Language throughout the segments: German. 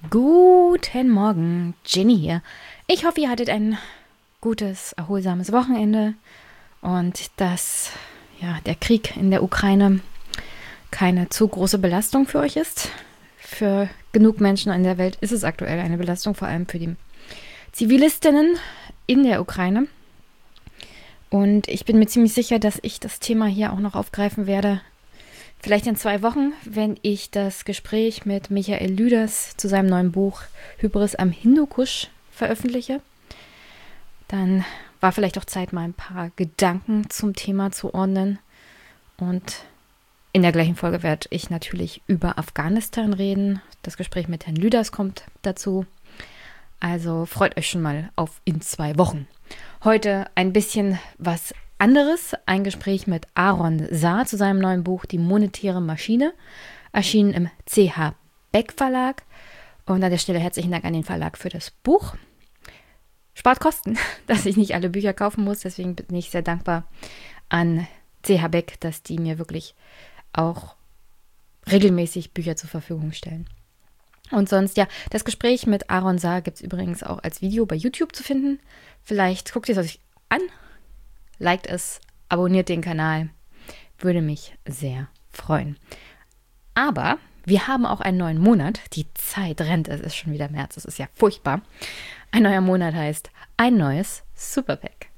Guten Morgen, Ginny hier. Ich hoffe, ihr hattet ein gutes, erholsames Wochenende und dass der Krieg in der Ukraine keine zu große Belastung für euch ist. Für genug Menschen in der Welt ist es aktuell eine Belastung, vor allem für die Zivilistinnen in der Ukraine. Und ich bin mir ziemlich sicher, dass ich das Thema hier auch noch aufgreifen werde. Vielleicht in 2 Wochen, wenn ich das Gespräch mit Michael Lüders zu seinem neuen Buch Hybris am Hindukusch veröffentliche. Dann war vielleicht auch Zeit, mal ein paar Gedanken zum Thema zu ordnen. Und in der gleichen Folge werde ich natürlich über Afghanistan reden. Das Gespräch mit Herrn Lüders kommt dazu. Also freut euch schon mal auf in 2 Wochen. Heute ein bisschen was anderes, ein Gespräch mit Aaron Saar zu seinem neuen Buch Die monetäre Maschine, erschienen im CH Beck Verlag. Und an der Stelle herzlichen Dank an den Verlag für das Buch. Spart Kosten, dass ich nicht alle Bücher kaufen muss, deswegen bin ich sehr dankbar an CH Beck, dass die mir wirklich auch regelmäßig Bücher zur Verfügung stellen. Und sonst, das Gespräch mit Aaron Saar gibt es übrigens auch als Video bei YouTube zu finden. Vielleicht guckt ihr es euch an. Liked es, abonniert den Kanal, würde mich sehr freuen. Aber wir haben auch einen neuen Monat. Die Zeit rennt, es ist schon wieder März, es ist ja furchtbar. Ein neuer Monat heißt ein neues Superpack.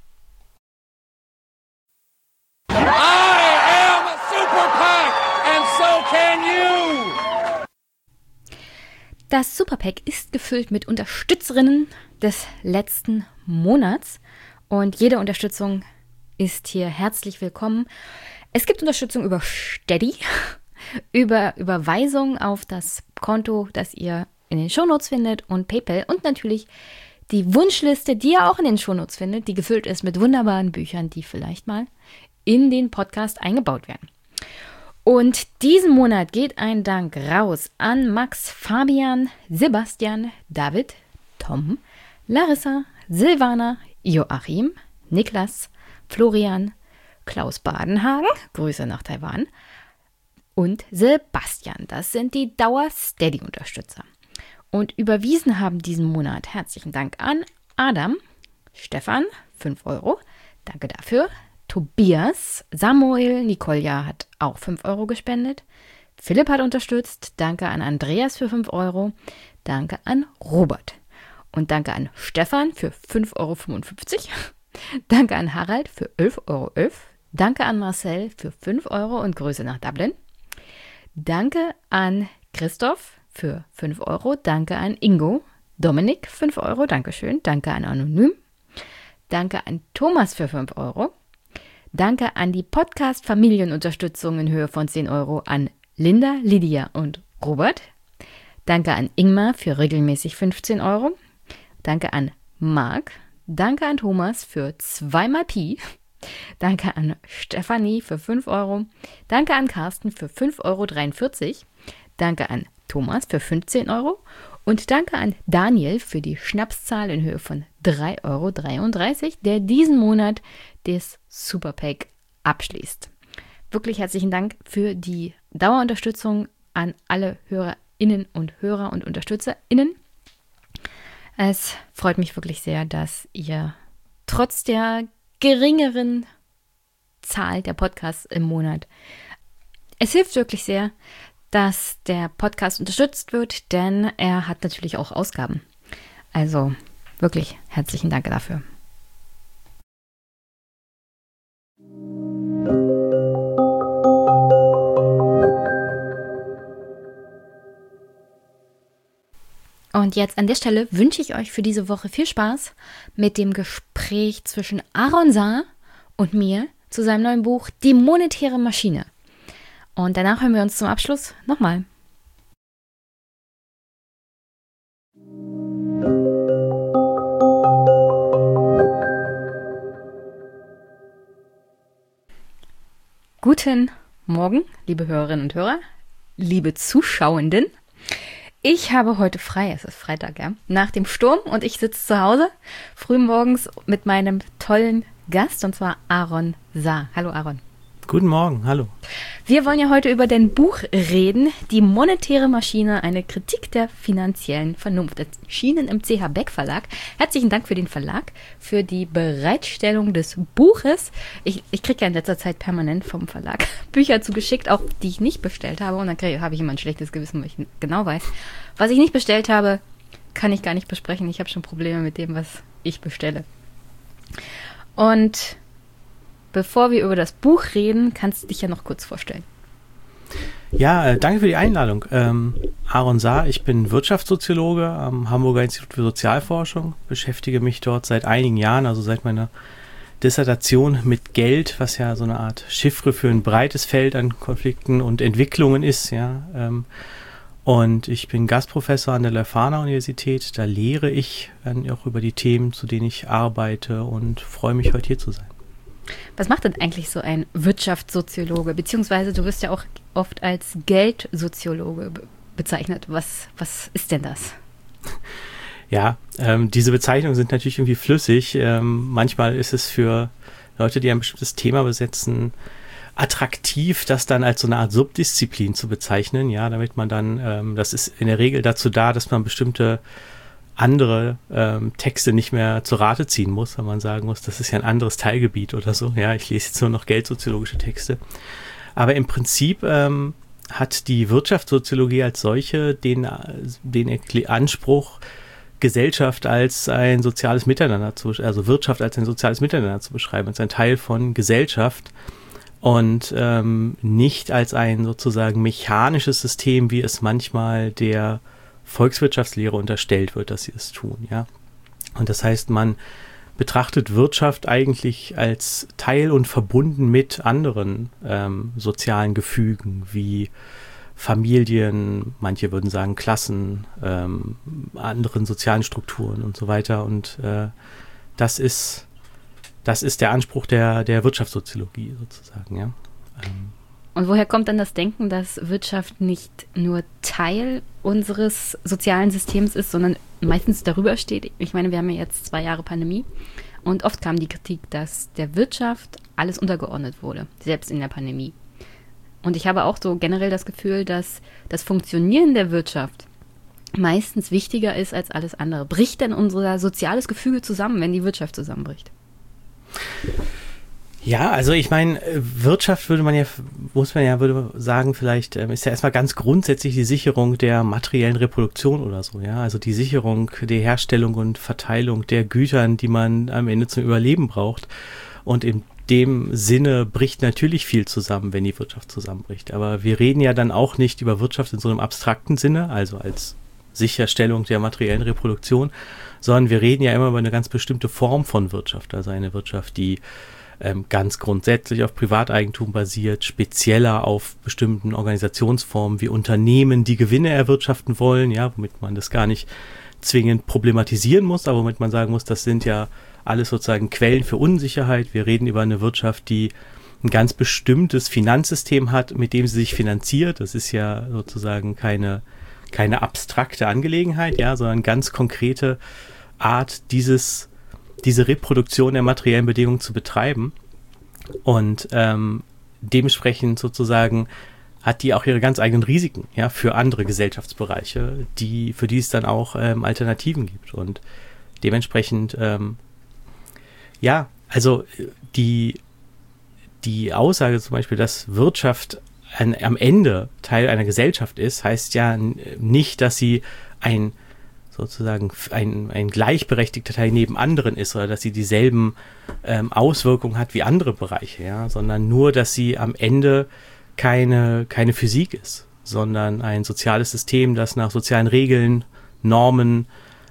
I am Superpack and so can you! Das Superpack ist gefüllt mit Unterstützerinnen des letzten Monats und jede Unterstützung ist hier herzlich willkommen. Es gibt Unterstützung über Steady, über Überweisung auf das Konto, das ihr in den Shownotes findet und PayPal und natürlich die Wunschliste, die ihr auch in den Shownotes findet, die gefüllt ist mit wunderbaren Büchern, die vielleicht mal in den Podcast eingebaut werden. Und diesen Monat geht ein Dank raus an Max, Fabian, Sebastian, David, Tom, Larissa, Silvana, Joachim, Niklas, Florian, Klaus Badenhagen, Grüße nach Taiwan, und Sebastian. Das sind die Dauer-Steady-Unterstützer. Und überwiesen haben diesen Monat herzlichen Dank an Adam, Stefan, 5 Euro, danke dafür. Tobias, Samuel, Nikolja hat auch 5 Euro gespendet. Philipp hat unterstützt, danke an Andreas für 5 Euro, danke an Robert. Und danke an Stefan für 5,55 Euro. Danke an Harald für 11,11 Euro. Danke an Marcel für 5 Euro und Grüße nach Dublin. Danke an Christoph für 5 Euro. Danke an Ingo. Dominik 5 Euro. Dankeschön. Danke an Anonym. Danke an Thomas für 5 Euro. Danke an die Podcast-Familienunterstützung in Höhe von 10 Euro an Linda, Lydia und Robert. Danke an Ingmar für regelmäßig 15 Euro. Danke an Marc. Danke an Thomas für 2 Pi. Danke an Stefanie für 5 Euro. Danke an Carsten für 5,43 Euro. Danke an Thomas für 15 Euro. Und danke an Daniel für die Schnapszahl in Höhe von 3,33 Euro, der diesen Monat das Superpack abschließt. Wirklich herzlichen Dank für die Dauerunterstützung an alle HörerInnen und Hörer und UnterstützerInnen. Es freut mich wirklich sehr, dass ihr trotz der geringeren Zahl der Podcasts im Monat, es hilft wirklich sehr, dass der Podcast unterstützt wird, denn er hat natürlich auch Ausgaben. Also wirklich herzlichen Dank dafür. Und jetzt an der Stelle wünsche ich euch für diese Woche viel Spaß mit dem Gespräch zwischen Aaron Saar und mir zu seinem neuen Buch Die monetäre Maschine. Und danach hören wir uns zum Abschluss nochmal. Guten Morgen, liebe Hörerinnen und Hörer, liebe Zuschauenden. Ich habe heute frei, es ist Freitag, nach dem Sturm und ich sitze zu Hause frühmorgens mit meinem tollen Gast und zwar Aaron Saar. Hallo Aaron. Guten Morgen, hallo. Wir wollen ja heute über dein Buch reden, Die monetäre Maschine, eine Kritik der finanziellen Vernunft. Erschienen im CH Beck Verlag. Herzlichen Dank für den Verlag, für die Bereitstellung des Buches. Ich kriege ja in letzter Zeit permanent vom Verlag Bücher zugeschickt, auch die ich nicht bestellt habe. Und dann habe ich immer ein schlechtes Gewissen, weil ich genau weiß, was ich nicht bestellt habe, kann ich gar nicht besprechen. Ich habe schon Probleme mit dem, was ich bestelle. Und bevor wir über das Buch reden, kannst du dich ja noch kurz vorstellen. Ja, danke für die Einladung. Aaron Saar, ich bin Wirtschaftssoziologe am Hamburger Institut für Sozialforschung, beschäftige mich dort seit einigen Jahren, also seit meiner Dissertation mit Geld, was ja so eine Art Chiffre für ein breites Feld an Konflikten und Entwicklungen ist, ja. Und ich bin Gastprofessor an der Leuphana-Universität, da lehre ich auch über die Themen, zu denen ich arbeite und freue mich, heute hier zu sein. Was macht denn eigentlich so ein Wirtschaftssoziologe? Beziehungsweise du wirst ja auch oft als Geldsoziologe bezeichnet. Was ist denn das? Ja, diese Bezeichnungen sind natürlich irgendwie flüssig. Manchmal ist es für Leute, die ein bestimmtes Thema besetzen, attraktiv, das dann als so eine Art Subdisziplin zu bezeichnen. Ja, damit man dann, das ist in der Regel dazu da, dass man bestimmte andere Texte nicht mehr zu Rate ziehen muss, wenn man sagen muss, das ist ja ein anderes Teilgebiet oder so. Ja, ich lese jetzt nur noch geldsoziologische Texte. Aber im Prinzip hat die Wirtschaftssoziologie als solche den Anspruch, Gesellschaft als ein soziales Miteinander also Wirtschaft als ein soziales Miteinander zu beschreiben, als ein Teil von Gesellschaft und nicht als ein sozusagen mechanisches System, wie es manchmal der Volkswirtschaftslehre unterstellt wird, dass sie es tun, ja. Und das heißt, man betrachtet Wirtschaft eigentlich als Teil und verbunden mit anderen sozialen Gefügen wie Familien, manche würden sagen Klassen, anderen sozialen Strukturen und so weiter. Und das ist der Anspruch der Wirtschaftssoziologie sozusagen, ja. Und woher kommt dann das Denken, dass Wirtschaft nicht nur Teil unseres sozialen Systems ist, sondern meistens darüber steht? Ich meine, wir haben ja jetzt 2 Jahre Pandemie und oft kam die Kritik, dass der Wirtschaft alles untergeordnet wurde, selbst in der Pandemie. Und ich habe auch so generell das Gefühl, dass das Funktionieren der Wirtschaft meistens wichtiger ist als alles andere. Bricht denn unser soziales Gefüge zusammen, wenn die Wirtschaft zusammenbricht? Ja, also ich meine, Wirtschaft würde sagen, vielleicht ist ja erstmal ganz grundsätzlich die Sicherung der materiellen Reproduktion oder so, ja, also die Sicherung der Herstellung und Verteilung der Gütern, die man am Ende zum Überleben braucht. Und in dem Sinne bricht natürlich viel zusammen, wenn die Wirtschaft zusammenbricht. Aber wir reden ja dann auch nicht über Wirtschaft in so einem abstrakten Sinne, also als Sicherstellung der materiellen Reproduktion, sondern wir reden ja immer über eine ganz bestimmte Form von Wirtschaft, also eine Wirtschaft, die ganz grundsätzlich auf Privateigentum basiert, spezieller auf bestimmten Organisationsformen wie Unternehmen, die Gewinne erwirtschaften wollen, ja, womit man das gar nicht zwingend problematisieren muss, aber womit man sagen muss, das sind ja alles sozusagen Quellen für Unsicherheit. Wir reden über eine Wirtschaft, die ein ganz bestimmtes Finanzsystem hat, mit dem sie sich finanziert. Das ist ja sozusagen keine abstrakte Angelegenheit, ja, sondern ganz konkrete Art, diese Reproduktion der materiellen Bedingungen zu betreiben. Und dementsprechend sozusagen hat die auch ihre ganz eigenen Risiken, ja, für andere Gesellschaftsbereiche, für die es dann auch Alternativen gibt. Und dementsprechend, ja, also die Aussage zum Beispiel, dass Wirtschaft am Ende Teil einer Gesellschaft ist, heißt ja nicht, dass sie ein gleichberechtigter Teil neben anderen ist oder dass sie dieselben Auswirkungen hat wie andere Bereiche, ja, sondern nur, dass sie am Ende keine Physik ist, sondern ein soziales System, das nach sozialen Regeln, Normen,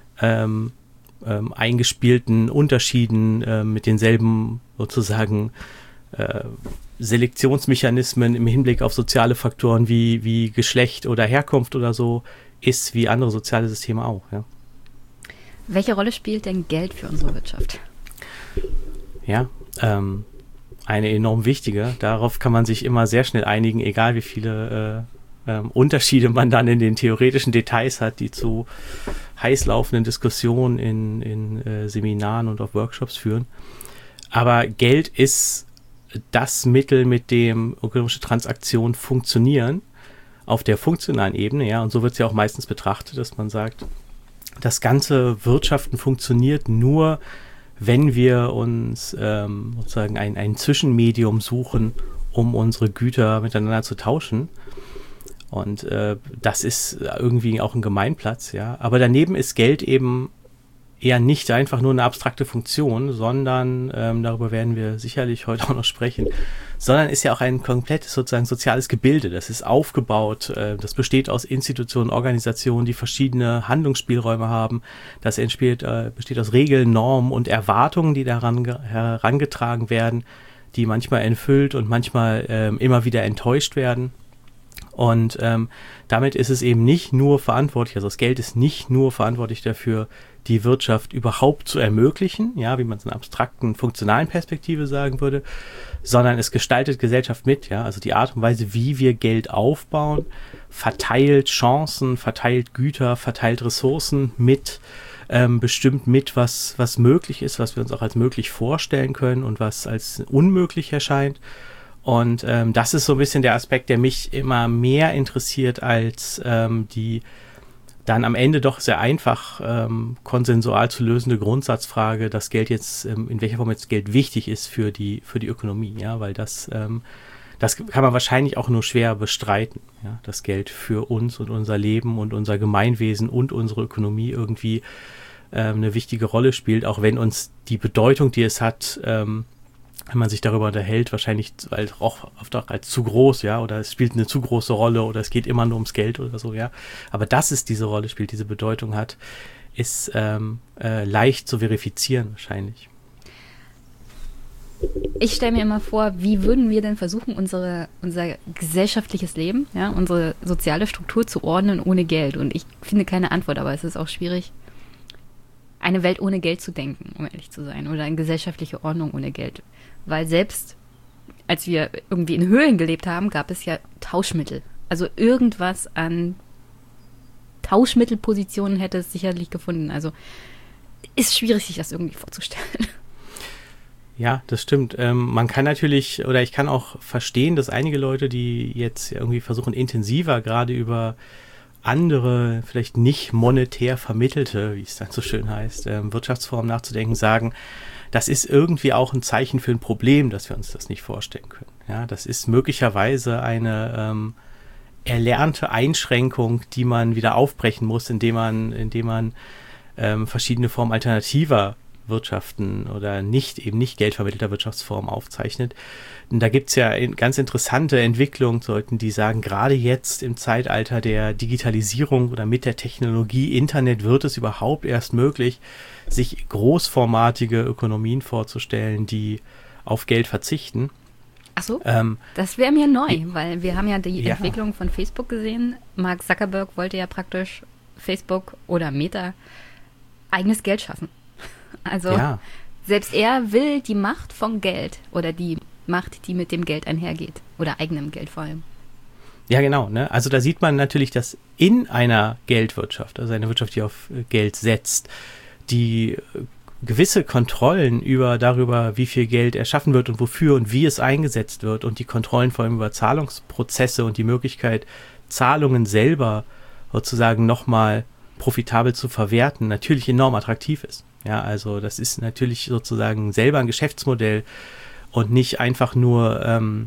eingespielten Unterschieden mit denselben sozusagen Selektionsmechanismen im Hinblick auf soziale Faktoren wie Geschlecht oder Herkunft oder so ist wie andere soziale Systeme auch. Ja. Welche Rolle spielt denn Geld für unsere Wirtschaft? Ja, eine enorm wichtige. Darauf kann man sich immer sehr schnell einigen, egal wie viele Unterschiede man dann in den theoretischen Details hat, die zu heiß laufenden Diskussionen in Seminaren und auf Workshops führen. Aber Geld ist das Mittel, mit dem ökonomische Transaktionen funktionieren, auf der funktionalen Ebene, ja, und so wird es ja auch meistens betrachtet, dass man sagt, das ganze Wirtschaften funktioniert nur, wenn wir uns sozusagen ein Zwischenmedium suchen, um unsere Güter miteinander zu tauschen. Und das ist irgendwie auch ein Gemeinplatz, ja. Aber daneben ist Geld eben eher nicht einfach nur eine abstrakte Funktion, sondern, darüber werden wir sicherlich heute auch noch sprechen, sondern ist ja auch ein komplettes sozusagen soziales Gebilde. Das ist aufgebaut, das besteht aus Institutionen, Organisationen, die verschiedene Handlungsspielräume haben. Das besteht aus Regeln, Normen und Erwartungen, die daran herangetragen werden, die manchmal erfüllt und manchmal immer wieder enttäuscht werden. Und damit ist es eben nicht nur verantwortlich, also das Geld ist nicht nur verantwortlich dafür, die Wirtschaft überhaupt zu ermöglichen, ja, wie man es in einer abstrakten, funktionalen Perspektive sagen würde, sondern es gestaltet Gesellschaft mit, ja, also die Art und Weise, wie wir Geld aufbauen, verteilt Chancen, verteilt Güter, verteilt Ressourcen mit, bestimmt mit, was möglich ist, was wir uns auch als möglich vorstellen können und was als unmöglich erscheint. Und das ist so ein bisschen der Aspekt, der mich immer mehr interessiert als die dann am Ende doch sehr einfach konsensual zu lösende Grundsatzfrage, dass Geld jetzt, in welcher Form jetzt Geld wichtig ist für die Ökonomie, ja, weil das kann man wahrscheinlich auch nur schwer bestreiten, ja, dass Geld für uns und unser Leben und unser Gemeinwesen und unsere Ökonomie irgendwie eine wichtige Rolle spielt, auch wenn uns die Bedeutung, die es hat, wenn man sich darüber unterhält, wahrscheinlich auch oft auch als zu groß, ja, oder es spielt eine zu große Rolle oder es geht immer nur ums Geld oder so, ja. Aber dass es diese Rolle spielt, diese Bedeutung hat, ist leicht zu verifizieren wahrscheinlich. Ich stelle mir immer vor, wie würden wir denn versuchen, unser gesellschaftliches Leben, ja, unsere soziale Struktur zu ordnen ohne Geld? Und ich finde keine Antwort, aber es ist auch schwierig, eine Welt ohne Geld zu denken, um ehrlich zu sein, oder eine gesellschaftliche Ordnung ohne Geld. Weil selbst als wir irgendwie in Höhlen gelebt haben, gab es ja Tauschmittel. Also irgendwas an Tauschmittelpositionen hätte es sicherlich gefunden. Also ist schwierig, sich das irgendwie vorzustellen. Ja, das stimmt. Man kann natürlich, oder ich kann auch verstehen, dass einige Leute, die jetzt irgendwie versuchen, intensiver gerade über andere, vielleicht nicht monetär vermittelte, wie es dann so schön heißt, Wirtschaftsformen nachzudenken, sagen, das ist irgendwie auch ein Zeichen für ein Problem, dass wir uns das nicht vorstellen können. Ja, das ist möglicherweise eine erlernte Einschränkung, die man wieder aufbrechen muss, indem man verschiedene Formen alternativer Wirtschaften oder eben nicht geldvermittelter Wirtschaftsformen aufzeichnet. Und da gibt es ja ganz interessante Entwicklungen, sollten die sagen, gerade jetzt im Zeitalter der Digitalisierung oder mit der Technologie Internet wird es überhaupt erst möglich, sich großformatige Ökonomien vorzustellen, die auf Geld verzichten. Ach so, das wäre mir neu, weil wir haben ja die Entwicklung von Facebook gesehen. Mark Zuckerberg wollte ja praktisch Facebook oder Meta eigenes Geld schaffen. Also selbst er will die Macht von Geld oder die Macht, die mit dem Geld einhergeht oder eigenem Geld vor allem. Ja, genau. Ne? Also da sieht man natürlich, dass in einer Geldwirtschaft, also eine Wirtschaft, die auf Geld setzt, die gewisse Kontrollen darüber, wie viel Geld erschaffen wird und wofür und wie es eingesetzt wird und die Kontrollen vor allem über Zahlungsprozesse und die Möglichkeit, Zahlungen selber sozusagen nochmal profitabel zu verwerten, natürlich enorm attraktiv ist. Ja, also das ist natürlich sozusagen selber ein Geschäftsmodell und nicht einfach nur,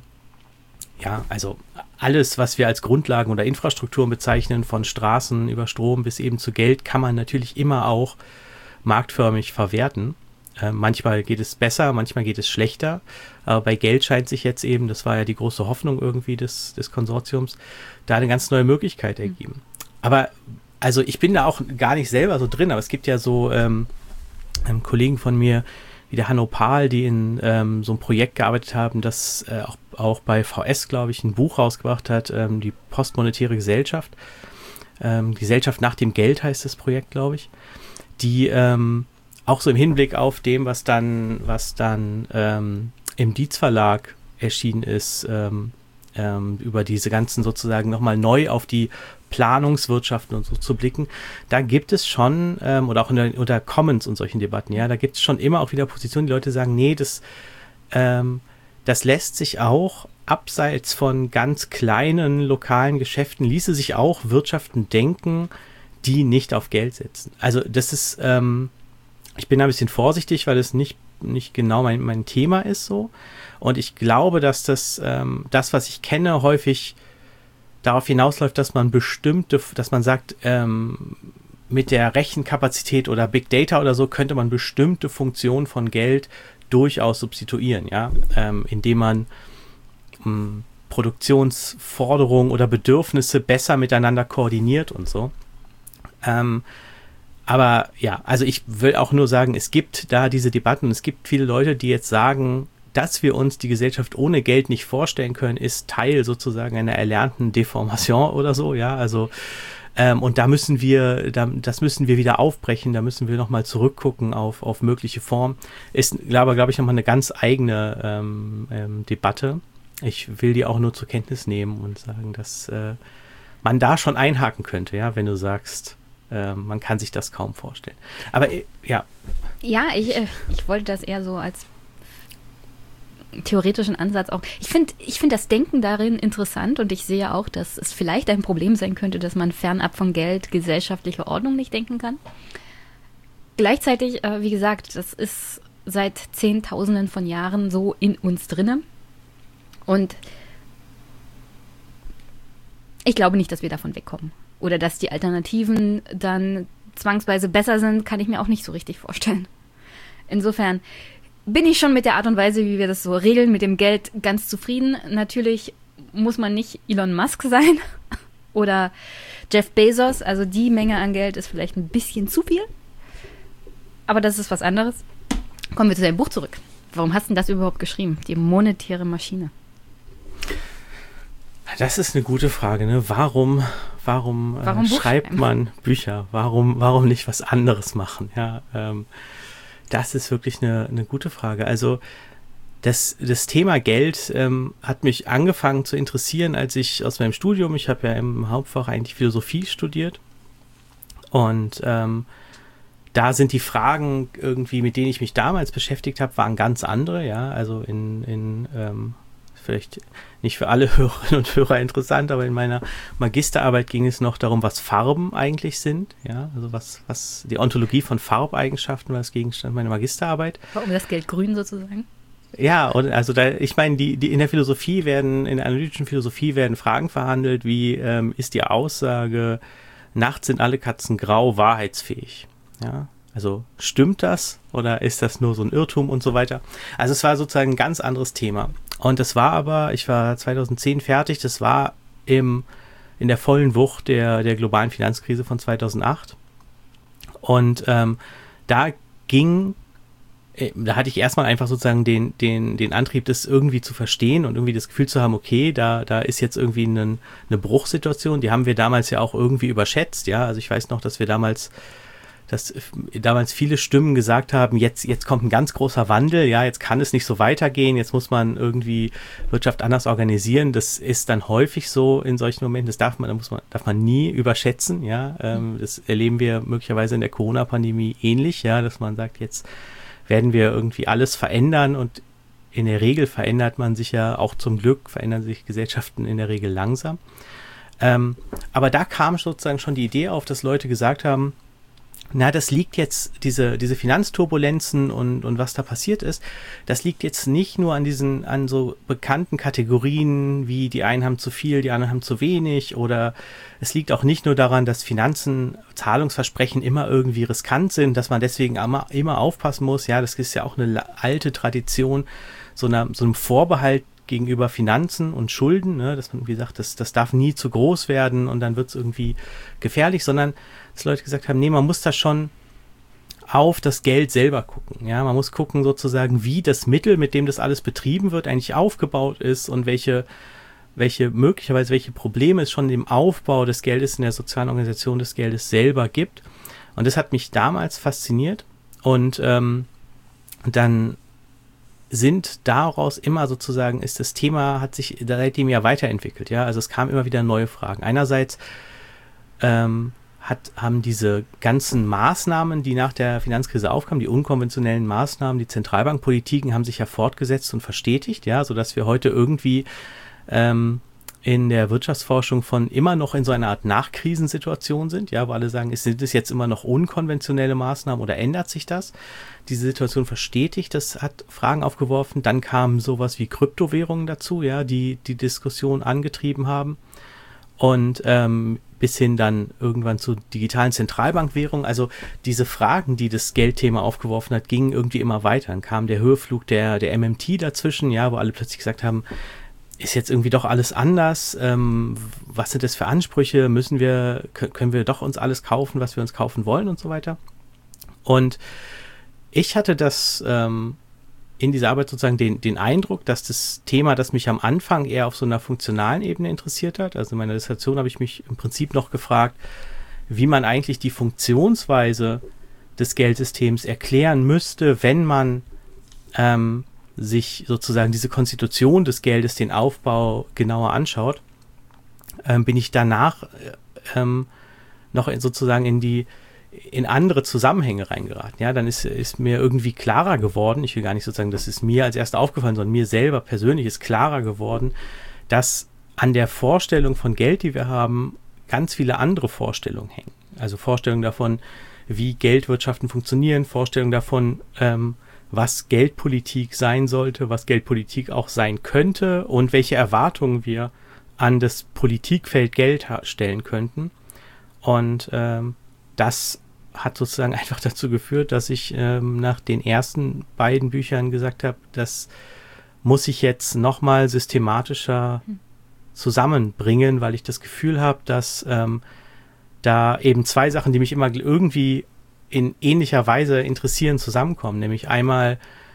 also alles, was wir als Grundlagen oder Infrastrukturen bezeichnen, von Straßen über Strom bis eben zu Geld, kann man natürlich immer auch marktförmig verwerten. Manchmal geht es besser, manchmal geht es schlechter. Aber bei Geld scheint sich jetzt eben, das war ja die große Hoffnung irgendwie des Konsortiums, da eine ganz neue Möglichkeit ergeben. Aber also ich bin da auch gar nicht selber so drin, aber es gibt ja so Kollegen von mir, wie der Hanno Pahl, die in so einem Projekt gearbeitet haben, das auch bei VS, glaube ich, ein Buch rausgebracht hat, die postmonetäre Gesellschaft. Gesellschaft nach dem Geld heißt das Projekt, glaube ich. Die auch so im Hinblick auf dem, was dann im Dietz Verlag erschienen ist, über diese ganzen sozusagen nochmal neu auf die Planungswirtschaften und so zu blicken, da gibt es schon, oder auch unter Commons und solchen Debatten, ja, da gibt es schon immer auch wieder Positionen, die Leute sagen, nee, das lässt sich auch abseits von ganz kleinen lokalen Geschäften, ließe sich auch Wirtschaften denken, die nicht auf Geld setzen. Also das ist, ich bin da ein bisschen vorsichtig, weil es nicht genau mein Thema ist so. Und ich glaube, dass das, was ich kenne, häufig darauf hinausläuft, dass man sagt, mit der Rechenkapazität oder Big Data oder so könnte man bestimmte Funktionen von Geld durchaus substituieren, ja, indem man Produktionsforderungen oder Bedürfnisse besser miteinander koordiniert und so. Aber ja, also ich will auch nur sagen, es gibt da diese Debatten, es gibt viele Leute, die jetzt sagen, dass wir uns die Gesellschaft ohne Geld nicht vorstellen können, ist Teil sozusagen einer erlernten Deformation oder so, ja, also und das müssen wir wieder aufbrechen, da müssen wir nochmal zurückgucken auf mögliche Formen. Ist aber, glaube ich, nochmal eine ganz eigene Debatte. Ich will die auch nur zur Kenntnis nehmen und sagen, dass man da schon einhaken könnte, ja, wenn du sagst, man kann sich das kaum vorstellen. Aber ja. Ja, ich wollte das eher so als theoretischen Ansatz auch. Ich finde das Denken darin interessant und ich sehe auch, dass es vielleicht ein Problem sein könnte, dass man fernab von Geld gesellschaftliche Ordnung nicht denken kann. Gleichzeitig, wie gesagt, das ist seit Zehntausenden von Jahren so in uns drinne und ich glaube nicht, dass wir davon wegkommen. Oder dass die Alternativen dann zwangsweise besser sind, kann ich mir auch nicht so richtig vorstellen. Insofern bin ich schon mit der Art und Weise, wie wir das so regeln, mit dem Geld ganz zufrieden. Natürlich muss man nicht Elon Musk sein oder Jeff Bezos. Also die Menge an Geld ist vielleicht ein bisschen zu viel. Aber das ist was anderes. Kommen wir zu deinem Buch zurück. Warum hast du denn das überhaupt geschrieben? Die monetäre Maschine. Das ist eine gute Frage, ne? Warum schreibt man Bücher? Warum nicht was anderes machen? Ja, das ist wirklich eine gute Frage. Also das Thema Geld hat mich angefangen zu interessieren, als ich aus meinem Studium, ich habe ja im Hauptfach eigentlich Philosophie studiert und da sind die Fragen irgendwie, mit denen ich mich damals beschäftigt habe, waren ganz andere, ja, also vielleicht nicht für alle Hörerinnen und Hörer interessant, aber in meiner Magisterarbeit ging es noch darum, was Farben eigentlich sind, ja, also was die Ontologie von Farbeigenschaften war das Gegenstand meiner Magisterarbeit. Warum das Geld grün sozusagen? Ja, und also ich meine, die in der analytischen Philosophie werden Fragen verhandelt, wie ist die Aussage, nachts sind alle Katzen grau, wahrheitsfähig, ja. Also stimmt das oder ist das nur so ein Irrtum und so weiter? Also es war sozusagen ein ganz anderes Thema. Und das war aber, ich war 2010 fertig, das war in der vollen Wucht der globalen Finanzkrise von 2008. Und da hatte ich erstmal einfach sozusagen den Antrieb, das irgendwie zu verstehen und irgendwie das Gefühl zu haben, okay, da ist jetzt irgendwie eine Bruchsituation, die haben wir damals ja auch irgendwie überschätzt, ja. Also ich weiß noch, dass damals viele Stimmen gesagt haben, jetzt kommt ein ganz großer Wandel, ja, jetzt kann es nicht so weitergehen, jetzt muss man irgendwie Wirtschaft anders organisieren. Das ist dann häufig so in solchen Momenten, das darf man nie überschätzen, ja. Das erleben wir möglicherweise in der Corona-Pandemie ähnlich, ja, dass man sagt, jetzt werden wir irgendwie alles verändern und in der Regel verändert man sich ja auch zum Glück, verändern sich Gesellschaften in der Regel langsam. Aber da kam sozusagen schon die Idee auf, dass Leute gesagt haben, na, das liegt jetzt, diese Finanzturbulenzen und was da passiert ist, das liegt jetzt nicht nur an so bekannten Kategorien, wie die einen haben zu viel, die anderen haben zu wenig, oder es liegt auch nicht nur daran, dass Finanzen, Zahlungsversprechen immer irgendwie riskant sind, dass man deswegen immer aufpassen muss. Ja, das ist ja auch eine alte Tradition, so einem Vorbehalt gegenüber Finanzen und Schulden, ne, dass man, wie gesagt, das darf nie zu groß werden und dann wird es irgendwie gefährlich, sondern dass Leute gesagt haben, nee, man muss da schon auf das Geld selber gucken. Ja, man muss gucken sozusagen, wie das Mittel, mit dem das alles betrieben wird, eigentlich aufgebaut ist und welche Probleme es schon im Aufbau des Geldes, in der sozialen Organisation des Geldes selber gibt. Und das hat mich damals fasziniert und dann sind daraus immer sozusagen, ist das Thema, hat sich seitdem ja weiterentwickelt, ja, also es kamen immer wieder neue Fragen. Einerseits haben diese ganzen Maßnahmen, die nach der Finanzkrise aufkamen, die unkonventionellen Maßnahmen, die Zentralbankpolitiken haben sich ja fortgesetzt und verstetigt, ja, sodass wir heute irgendwie in der Wirtschaftsforschung von immer noch in so einer Art Nachkrisensituation sind, ja, wo alle sagen, sind es jetzt immer noch unkonventionelle Maßnahmen oder ändert sich das? Diese Situation verstetigt, das hat Fragen aufgeworfen. Dann kamen sowas wie Kryptowährungen dazu, ja, die Diskussion angetrieben haben. Und bis hin dann irgendwann zu digitalen Zentralbankwährungen. Also diese Fragen, die das Geldthema aufgeworfen hat, gingen irgendwie immer weiter. Dann kam der Höheflug der MMT dazwischen, ja, wo alle plötzlich gesagt haben, ist jetzt irgendwie doch alles anders? Was sind das für Ansprüche? Können wir doch uns alles kaufen, was wir uns kaufen wollen und so weiter? Und ich hatte das in dieser Arbeit sozusagen den Eindruck, dass das Thema, das mich am Anfang eher auf so einer funktionalen Ebene interessiert hat, also in meiner Dissertation habe ich mich im Prinzip noch gefragt, wie man eigentlich die Funktionsweise des Geldsystems erklären müsste, wenn man sich sozusagen diese Konstitution des Geldes, den Aufbau genauer anschaut, bin ich danach noch sozusagen in andere Zusammenhänge reingeraten. Ja, dann ist mir irgendwie klarer geworden, ich will gar nicht sozusagen, das ist mir als erster aufgefallen, sondern mir selber persönlich ist klarer geworden, dass an der Vorstellung von Geld, die wir haben, ganz viele andere Vorstellungen hängen. Also Vorstellungen davon, wie Geldwirtschaften funktionieren, Vorstellungen davon, was Geldpolitik sein sollte, was Geldpolitik auch sein könnte und welche Erwartungen wir an das Politikfeld Geld stellen könnten. Und das hat sozusagen einfach dazu geführt, dass ich nach den ersten beiden Büchern gesagt habe, das muss ich jetzt nochmal systematischer zusammenbringen, weil ich das Gefühl habe, dass da eben zwei Sachen, die mich immer irgendwie in ähnlicher Weise interessieren, zusammenkommen. Nämlich einmal,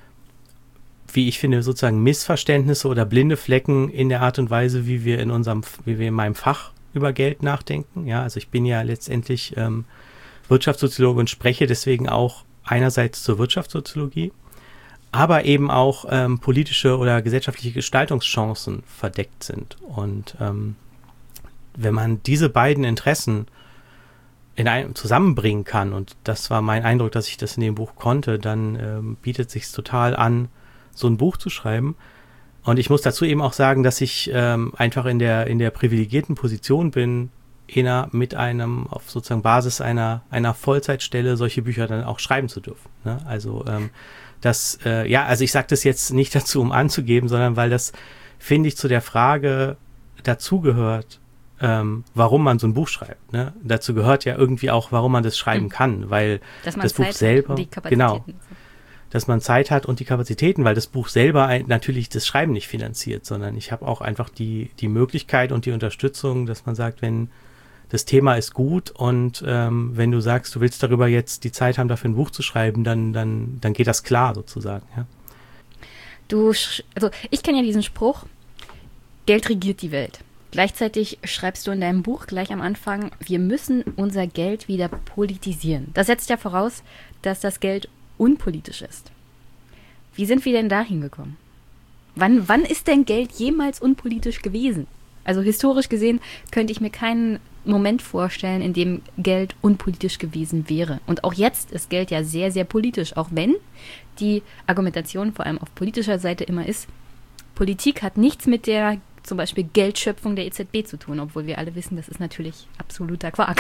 wie ich finde, sozusagen Missverständnisse oder blinde Flecken in der Art und Weise, wie wir in meinem Fach über Geld nachdenken. Ja, also ich bin ja letztendlich Wirtschaftssoziologe und spreche deswegen auch einerseits zur Wirtschaftssoziologie, aber eben auch politische oder gesellschaftliche Gestaltungschancen verdeckt sind. Und wenn man diese beiden Interessen in einem zusammenbringen kann, und das war mein Eindruck, dass ich das in dem Buch konnte, dann bietet sich total an, so ein Buch zu schreiben. Und ich muss dazu eben auch sagen, dass ich einfach in der privilegierten Position bin, auf sozusagen Basis einer Vollzeitstelle solche Bücher dann auch schreiben zu dürfen. Ne? Also also ich sage das jetzt nicht dazu, um anzugeben, sondern weil das, finde ich, zu der Frage dazugehört, warum man so ein Buch schreibt. Ne? Dazu gehört ja irgendwie auch, warum man das schreiben kann, weil das Buch selber, genau, dass man Zeit hat und die Kapazitäten, weil das Buch selber natürlich das Schreiben nicht finanziert, sondern ich habe auch einfach die Möglichkeit und die Unterstützung, dass man sagt, wenn das Thema ist gut und wenn du sagst, du willst darüber jetzt die Zeit haben, dafür ein Buch zu schreiben, dann geht das klar sozusagen. Ja? Also ich kenne ja diesen Spruch, Geld regiert die Welt. Gleichzeitig schreibst du in deinem Buch gleich am Anfang, wir müssen unser Geld wieder politisieren. Das setzt ja voraus, dass das Geld unpolitisch ist. Wie sind wir denn da hingekommen? Wann ist denn Geld jemals unpolitisch gewesen? Also historisch gesehen könnte ich mir keinen Moment vorstellen, in dem Geld unpolitisch gewesen wäre. Und auch jetzt ist Geld ja sehr, sehr politisch, auch wenn die Argumentation vor allem auf politischer Seite immer ist, Politik hat nichts mit der zum Beispiel Geldschöpfung der EZB zu tun, obwohl wir alle wissen, das ist natürlich absoluter Quark.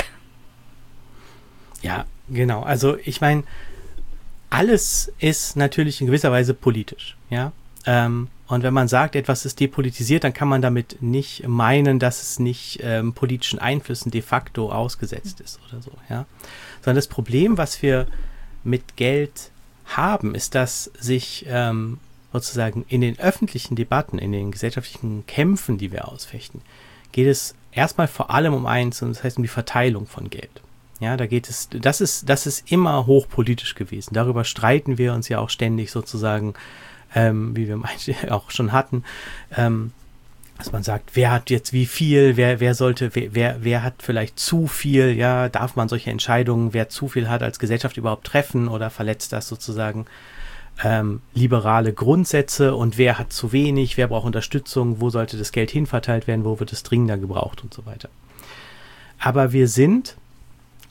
Ja, genau. Also ich meine, alles ist natürlich in gewisser Weise politisch, ja. Und wenn man sagt, etwas ist depolitisiert, dann kann man damit nicht meinen, dass es nicht politischen Einflüssen de facto ausgesetzt ist oder so, ja. Sondern das Problem, was wir mit Geld haben, ist, dass sich sozusagen in den öffentlichen Debatten, in den gesellschaftlichen Kämpfen, die wir ausfechten, geht es erstmal vor allem um eins, und das heißt um die Verteilung von Geld. Ja, das ist immer hochpolitisch gewesen. Darüber streiten wir uns ja auch ständig sozusagen, wie wir auch schon hatten, dass man sagt, wer hat jetzt wie viel, wer hat vielleicht zu viel, ja, darf man solche Entscheidungen, wer zu viel hat, als Gesellschaft überhaupt treffen oder verletzt das sozusagen liberale Grundsätze und wer hat zu wenig, wer braucht Unterstützung, wo sollte das Geld hinverteilt werden, wo wird es dringender gebraucht und so weiter. Aber wir sind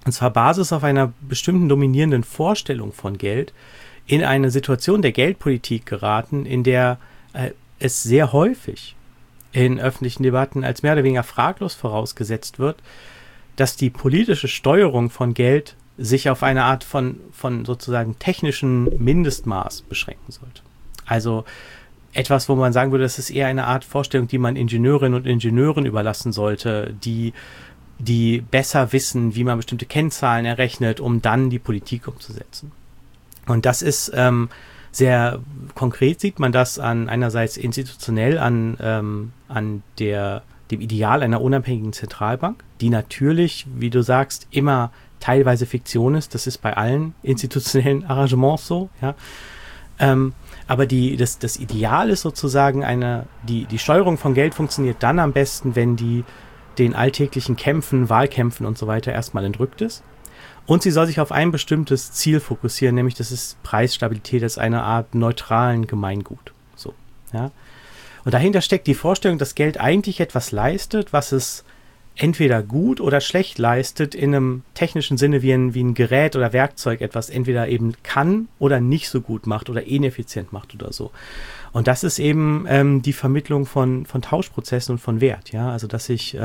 und zwar Basis auf einer bestimmten dominierenden Vorstellung von Geld, in eine Situation der Geldpolitik geraten, in der es sehr häufig in öffentlichen Debatten als mehr oder weniger fraglos vorausgesetzt wird, dass die politische Steuerung von Geld sich auf eine Art von sozusagen technischen Mindestmaß beschränken sollte. Also etwas, wo man sagen würde, das ist eher eine Art Vorstellung, die man Ingenieurinnen und Ingenieuren überlassen sollte, die besser wissen, wie man bestimmte Kennzahlen errechnet, um dann die Politik umzusetzen. Und das ist sehr konkret, sieht man das einerseits institutionell an dem Ideal einer unabhängigen Zentralbank, die natürlich, wie du sagst, immer teilweise Fiktion ist. Das ist bei allen institutionellen Arrangements so, ja. Aber das Ideal ist sozusagen die Steuerung von Geld funktioniert dann am besten, wenn die den alltäglichen Kämpfen, Wahlkämpfen und so weiter erstmal entrückt ist. Und sie soll sich auf ein bestimmtes Ziel fokussieren, nämlich das ist Preisstabilität als eine Art neutralen Gemeingut. So, ja. Und dahinter steckt die Vorstellung, dass Geld eigentlich etwas leistet, was es entweder gut oder schlecht leistet, in einem technischen Sinne wie ein Gerät oder Werkzeug etwas entweder eben kann oder nicht so gut macht oder ineffizient macht oder so. Und das ist eben die Vermittlung von Tauschprozessen und von Wert, ja, also dass ich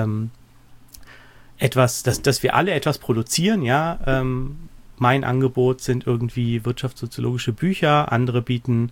dass wir alle etwas produzieren, ja, mein Angebot sind irgendwie wirtschaftssoziologische Bücher, andere bieten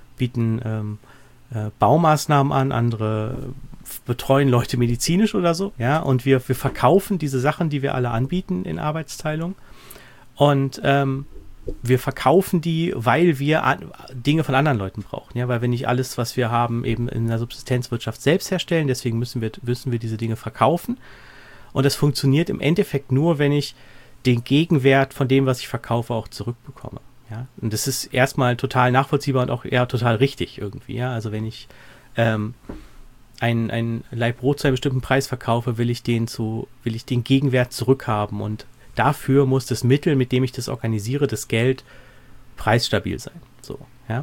Baumaßnahmen an, andere betreuen Leute medizinisch oder so, ja, und wir verkaufen diese Sachen, die wir alle anbieten in Arbeitsteilung und wir verkaufen die, weil wir Dinge von anderen Leuten brauchen, ja, weil wir nicht alles, was wir haben, eben in der Subsistenzwirtschaft selbst herstellen, deswegen müssen wir diese Dinge verkaufen und das funktioniert im Endeffekt nur, wenn ich den Gegenwert von dem, was ich verkaufe, auch zurückbekomme, ja, und das ist erstmal total nachvollziehbar und auch eher total richtig irgendwie, ja, also wenn ich ein Laib Brot zu einem bestimmten Preis verkaufe, will ich den Gegenwert zurückhaben und dafür muss das Mittel, mit dem ich das organisiere, das Geld, preisstabil sein. So, ja.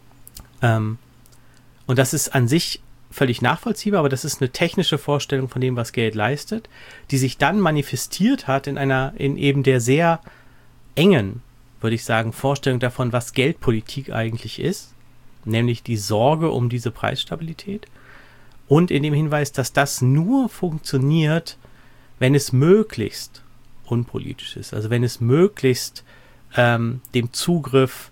Und das ist an sich völlig nachvollziehbar, aber das ist eine technische Vorstellung von dem, was Geld leistet, die sich dann manifestiert hat in eben der sehr engen, würde ich sagen, Vorstellung davon, was Geldpolitik eigentlich ist, nämlich die Sorge um diese Preisstabilität. Und in dem Hinweis, dass das nur funktioniert, wenn es möglichst unpolitisch ist. Also wenn es möglichst dem Zugriff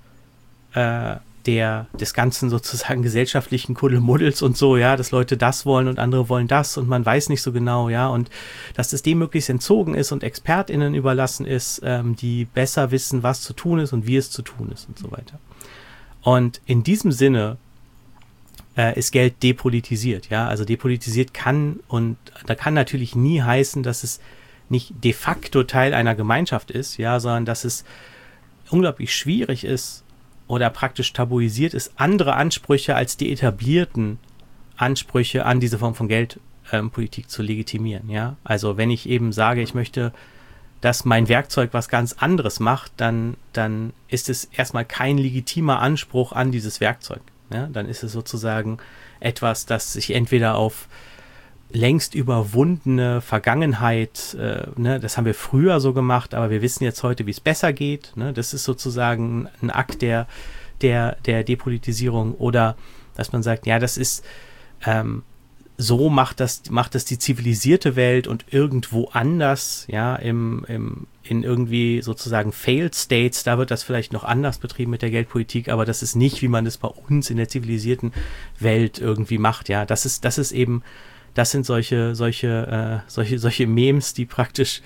des ganzen sozusagen gesellschaftlichen Kuddelmuddels und so, ja, dass Leute das wollen und andere wollen das und man weiß nicht so genau, ja, und dass es dem möglichst entzogen ist und ExpertInnen überlassen ist, die besser wissen, was zu tun ist und wie es zu tun ist und so weiter. Und in diesem Sinne ist Geld depolitisiert, ja, also depolitisiert kann natürlich nie heißen, dass es nicht de facto Teil einer Gemeinschaft ist, ja, sondern dass es unglaublich schwierig ist oder praktisch tabuisiert ist, andere Ansprüche als die etablierten Ansprüche an diese Form von Geldpolitik zu legitimieren, ja, also wenn ich eben sage, ich möchte, dass mein Werkzeug was ganz anderes macht, dann ist es erstmal kein legitimer Anspruch an dieses Werkzeug. Ja, dann ist es sozusagen etwas, das sich entweder auf längst überwundene Vergangenheit, das haben wir früher so gemacht, aber wir wissen jetzt heute, wie es besser geht. Ne? Das ist sozusagen ein Akt der Depolitisierung oder dass man sagt, ja, das ist so macht das die zivilisierte Welt und irgendwo anders, ja, in irgendwie sozusagen Failed States, da wird das vielleicht noch anders betrieben mit der Geldpolitik, aber das ist nicht, wie man das bei uns in der zivilisierten Welt irgendwie macht, ja, das sind solche Memes, die praktisch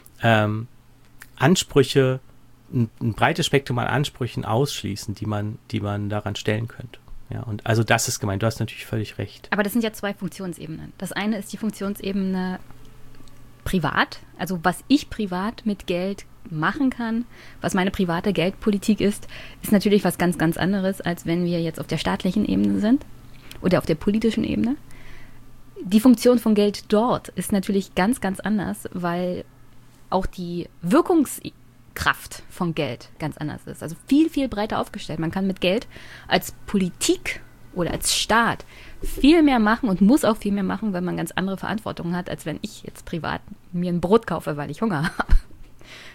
Ansprüche, ein breites Spektrum an Ansprüchen ausschließen, die man daran stellen könnte. Ja, und also das ist gemeint, du hast natürlich völlig recht. Aber das sind ja zwei Funktionsebenen. Das eine ist die Funktionsebene privat, also was ich privat mit Geld machen kann, was meine private Geldpolitik ist natürlich was ganz, ganz anderes, als wenn wir jetzt auf der staatlichen Ebene sind oder auf der politischen Ebene. Die Funktion von Geld dort ist natürlich ganz, ganz anders, weil auch die Wirkungskraft von Geld ganz anders ist. Also viel, viel breiter aufgestellt. Man kann mit Geld als Politik oder als Staat viel mehr machen und muss auch viel mehr machen, weil man ganz andere Verantwortungen hat, als wenn ich jetzt privat mir ein Brot kaufe, weil ich Hunger habe.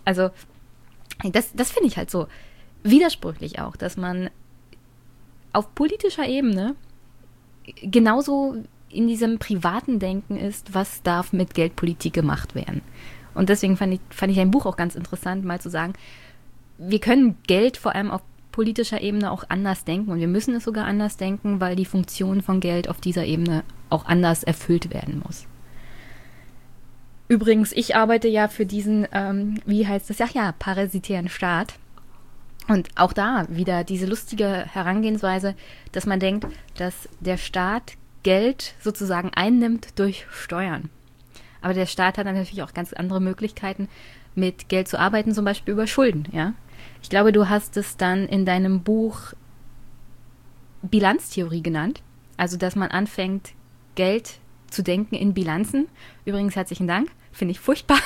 Also das finde ich halt so widersprüchlich auch, dass man auf politischer Ebene genauso in diesem privaten Denken ist, was darf mit Geldpolitik gemacht werden. Und deswegen fand ich ein Buch auch ganz interessant, mal zu sagen, wir können Geld vor allem auf politischer Ebene auch anders denken und wir müssen es sogar anders denken, weil die Funktion von Geld auf dieser Ebene auch anders erfüllt werden muss. Übrigens, ich arbeite ja für diesen, wie heißt das? Parasitären Staat. Und auch da wieder diese lustige Herangehensweise, dass man denkt, dass der Staat Geld sozusagen einnimmt durch Steuern. Aber der Staat hat dann natürlich auch ganz andere Möglichkeiten, mit Geld zu arbeiten, zum Beispiel über Schulden. Ja? Ich glaube, du hast es dann in deinem Buch Bilanztheorie genannt. Also, dass man anfängt, Geld zu denken in Bilanzen. Übrigens, herzlichen Dank. Finde ich furchtbar.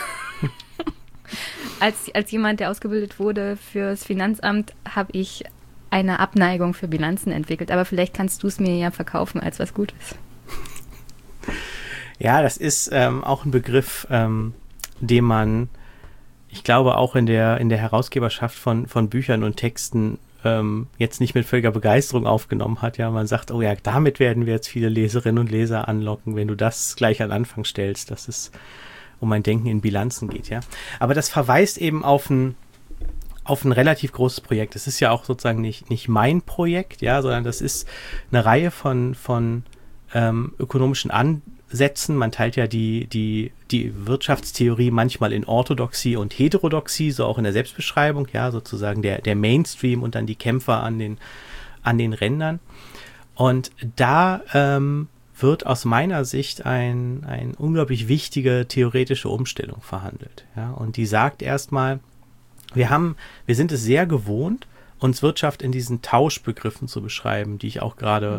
Als jemand, der ausgebildet wurde fürs Finanzamt, habe ich eine Abneigung für Bilanzen entwickelt. Aber vielleicht kannst du es mir ja verkaufen als was Gutes. Ja, das ist auch ein Begriff, den man, ich glaube, auch in der Herausgeberschaft von Büchern und Texten jetzt nicht mit völliger Begeisterung aufgenommen hat. Ja, man sagt, oh ja, damit werden wir jetzt viele Leserinnen und Leser anlocken, wenn du das gleich an Anfang stellst, dass es um ein Denken in Bilanzen geht, ja. Aber das verweist eben auf ein relativ großes Projekt. Das ist ja auch sozusagen nicht mein Projekt, ja, sondern das ist eine Reihe von ökonomischen Ansätzen. Man teilt ja die Wirtschaftstheorie manchmal in Orthodoxie und Heterodoxie, so auch in der Selbstbeschreibung, ja, sozusagen der Mainstream und dann die Kämpfer an den Rändern. Und da wird aus meiner Sicht eine unglaublich wichtige theoretische Umstellung verhandelt. Ja? Und die sagt erstmal, wir sind es sehr gewohnt, uns Wirtschaft in diesen Tauschbegriffen zu beschreiben, die wir auch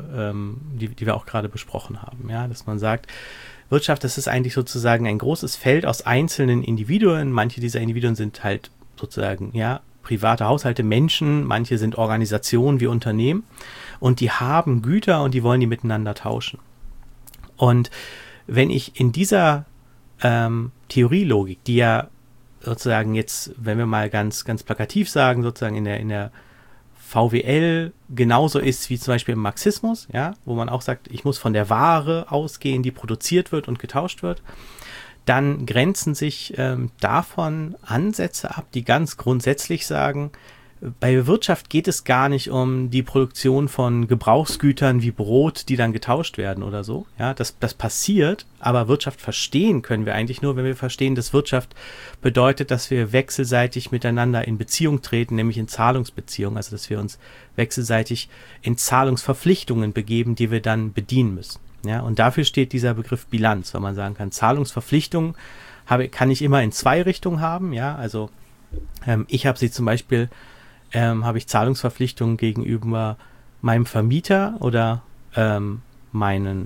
gerade besprochen haben. Ja? Dass man sagt, Wirtschaft, das ist eigentlich sozusagen ein großes Feld aus einzelnen Individuen. Manche dieser Individuen sind halt sozusagen, ja, private Haushalte, Menschen, manche sind Organisationen wie Unternehmen und die haben Güter und die wollen die miteinander tauschen. Und wenn ich in dieser Theorielogik, die ja sozusagen jetzt, wenn wir mal ganz, ganz plakativ sagen, sozusagen in der VWL genauso ist wie zum Beispiel im Marxismus, ja, wo man auch sagt, ich muss von der Ware ausgehen, die produziert wird und getauscht wird, dann grenzen sich davon Ansätze ab, die ganz grundsätzlich sagen, bei Wirtschaft geht es gar nicht um die Produktion von Gebrauchsgütern wie Brot, die dann getauscht werden oder so. Ja, das passiert, aber Wirtschaft verstehen können wir eigentlich nur, wenn wir verstehen, dass Wirtschaft bedeutet, dass wir wechselseitig miteinander in Beziehung treten, nämlich in Zahlungsbeziehungen, also dass wir uns wechselseitig in Zahlungsverpflichtungen begeben, die wir dann bedienen müssen. Ja, und dafür steht dieser Begriff Bilanz, weil man sagen kann, Zahlungsverpflichtungen kann ich immer in zwei Richtungen haben. Ja, also ich habe sie zum Beispiel habe ich Zahlungsverpflichtungen gegenüber meinem Vermieter oder meinen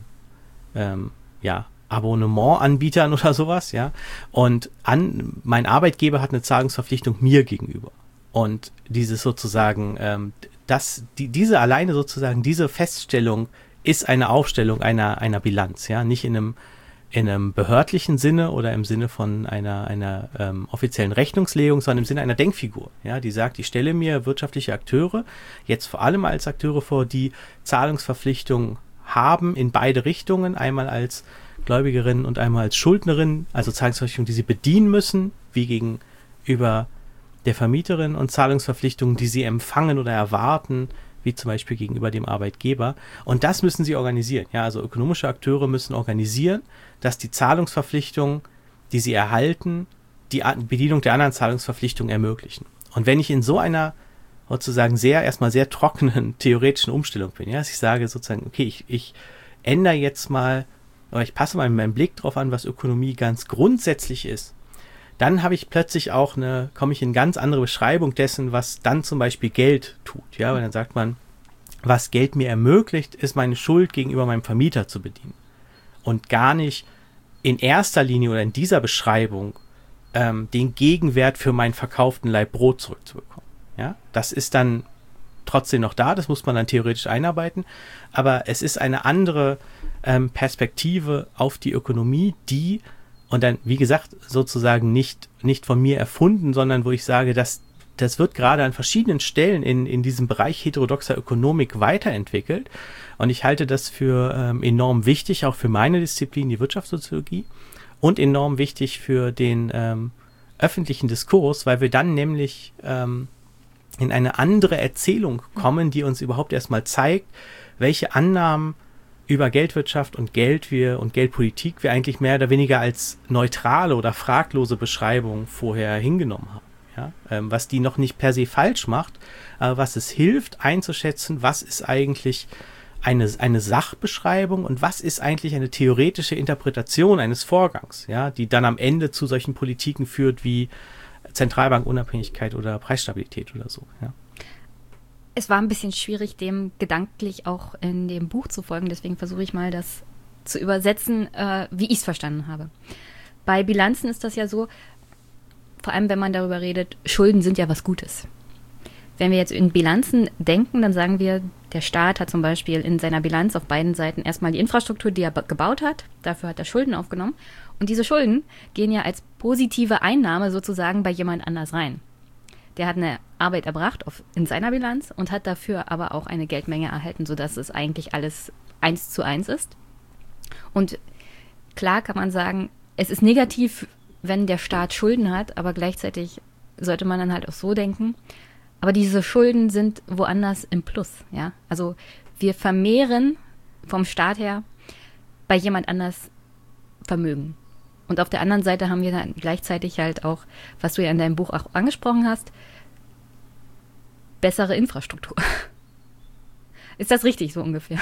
Abonnementanbietern oder sowas, ja. Und mein Arbeitgeber hat eine Zahlungsverpflichtung mir gegenüber. Und dieses sozusagen, diese alleine sozusagen, diese Feststellung ist eine Aufstellung einer Bilanz, ja, nicht in einem behördlichen Sinne oder im Sinne von einer offiziellen Rechnungslegung, sondern im Sinne einer Denkfigur, ja, die sagt, ich stelle mir wirtschaftliche Akteure jetzt vor allem als Akteure vor, die Zahlungsverpflichtungen haben in beide Richtungen, einmal als Gläubigerin und einmal als Schuldnerin, also Zahlungsverpflichtungen, die sie bedienen müssen, wie gegenüber der Vermieterin, und Zahlungsverpflichtungen, die sie empfangen oder erwarten, wie zum Beispiel gegenüber dem Arbeitgeber. Und das müssen sie organisieren. Ja, also ökonomische Akteure müssen organisieren, dass die Zahlungsverpflichtungen, die sie erhalten, die Bedienung der anderen Zahlungsverpflichtungen ermöglichen. Und wenn ich in so einer sozusagen erstmal sehr trockenen theoretischen Umstellung bin, ja, dass ich sage sozusagen, okay, ich ändere jetzt mal, oder ich passe mal meinen Blick drauf an, was Ökonomie ganz grundsätzlich ist, dann habe ich plötzlich auch komme ich in eine ganz andere Beschreibung dessen, was dann zum Beispiel Geld tut. Ja, weil dann sagt man, was Geld mir ermöglicht, ist meine Schuld gegenüber meinem Vermieter zu bedienen. Und gar nicht in erster Linie oder in dieser Beschreibung den Gegenwert für meinen verkauften Laib Brot zurückzubekommen. Ja, das ist dann trotzdem noch da, das muss man dann theoretisch einarbeiten, aber es ist eine andere Perspektive auf die Ökonomie, die Und dann, wie gesagt, sozusagen nicht von mir erfunden, sondern wo ich sage, das wird gerade an verschiedenen Stellen in diesem Bereich heterodoxer Ökonomik weiterentwickelt. Und ich halte das für enorm wichtig, auch für meine Disziplin, die Wirtschaftssoziologie, und enorm wichtig für den öffentlichen Diskurs, weil wir dann nämlich in eine andere Erzählung kommen, die uns überhaupt erstmal zeigt, welche Annahmen über Geldwirtschaft und Geldpolitik wir eigentlich mehr oder weniger als neutrale oder fraglose Beschreibung vorher hingenommen haben. Ja? Was die noch nicht per se falsch macht, aber was es hilft einzuschätzen, was ist eigentlich eine Sachbeschreibung und was ist eigentlich eine theoretische Interpretation eines Vorgangs, ja, die dann am Ende zu solchen Politiken führt wie Zentralbankunabhängigkeit oder Preisstabilität oder so. Ja. Es war ein bisschen schwierig, dem gedanklich auch in dem Buch zu folgen. Deswegen versuche ich mal, das zu übersetzen, wie ich es verstanden habe. Bei Bilanzen ist das ja so, vor allem wenn man darüber redet, Schulden sind ja was Gutes. Wenn wir jetzt in Bilanzen denken, dann sagen wir, der Staat hat zum Beispiel in seiner Bilanz auf beiden Seiten erstmal die Infrastruktur, die er gebaut hat. Dafür hat er Schulden aufgenommen. Und diese Schulden gehen ja als positive Einnahme sozusagen bei jemand anders rein. Der hat eine Arbeit erbracht in seiner Bilanz und hat dafür aber auch eine Geldmenge erhalten, sodass es eigentlich alles 1:1 ist. Und klar kann man sagen, es ist negativ, wenn der Staat Schulden hat, aber gleichzeitig sollte man dann halt auch so denken, aber diese Schulden sind woanders im Plus. Ja? Also wir vermehren vom Staat her bei jemand anders Vermögen. Und auf der anderen Seite haben wir dann gleichzeitig halt auch, was du ja in deinem Buch auch angesprochen hast, bessere Infrastruktur. Ist das richtig, so ungefähr?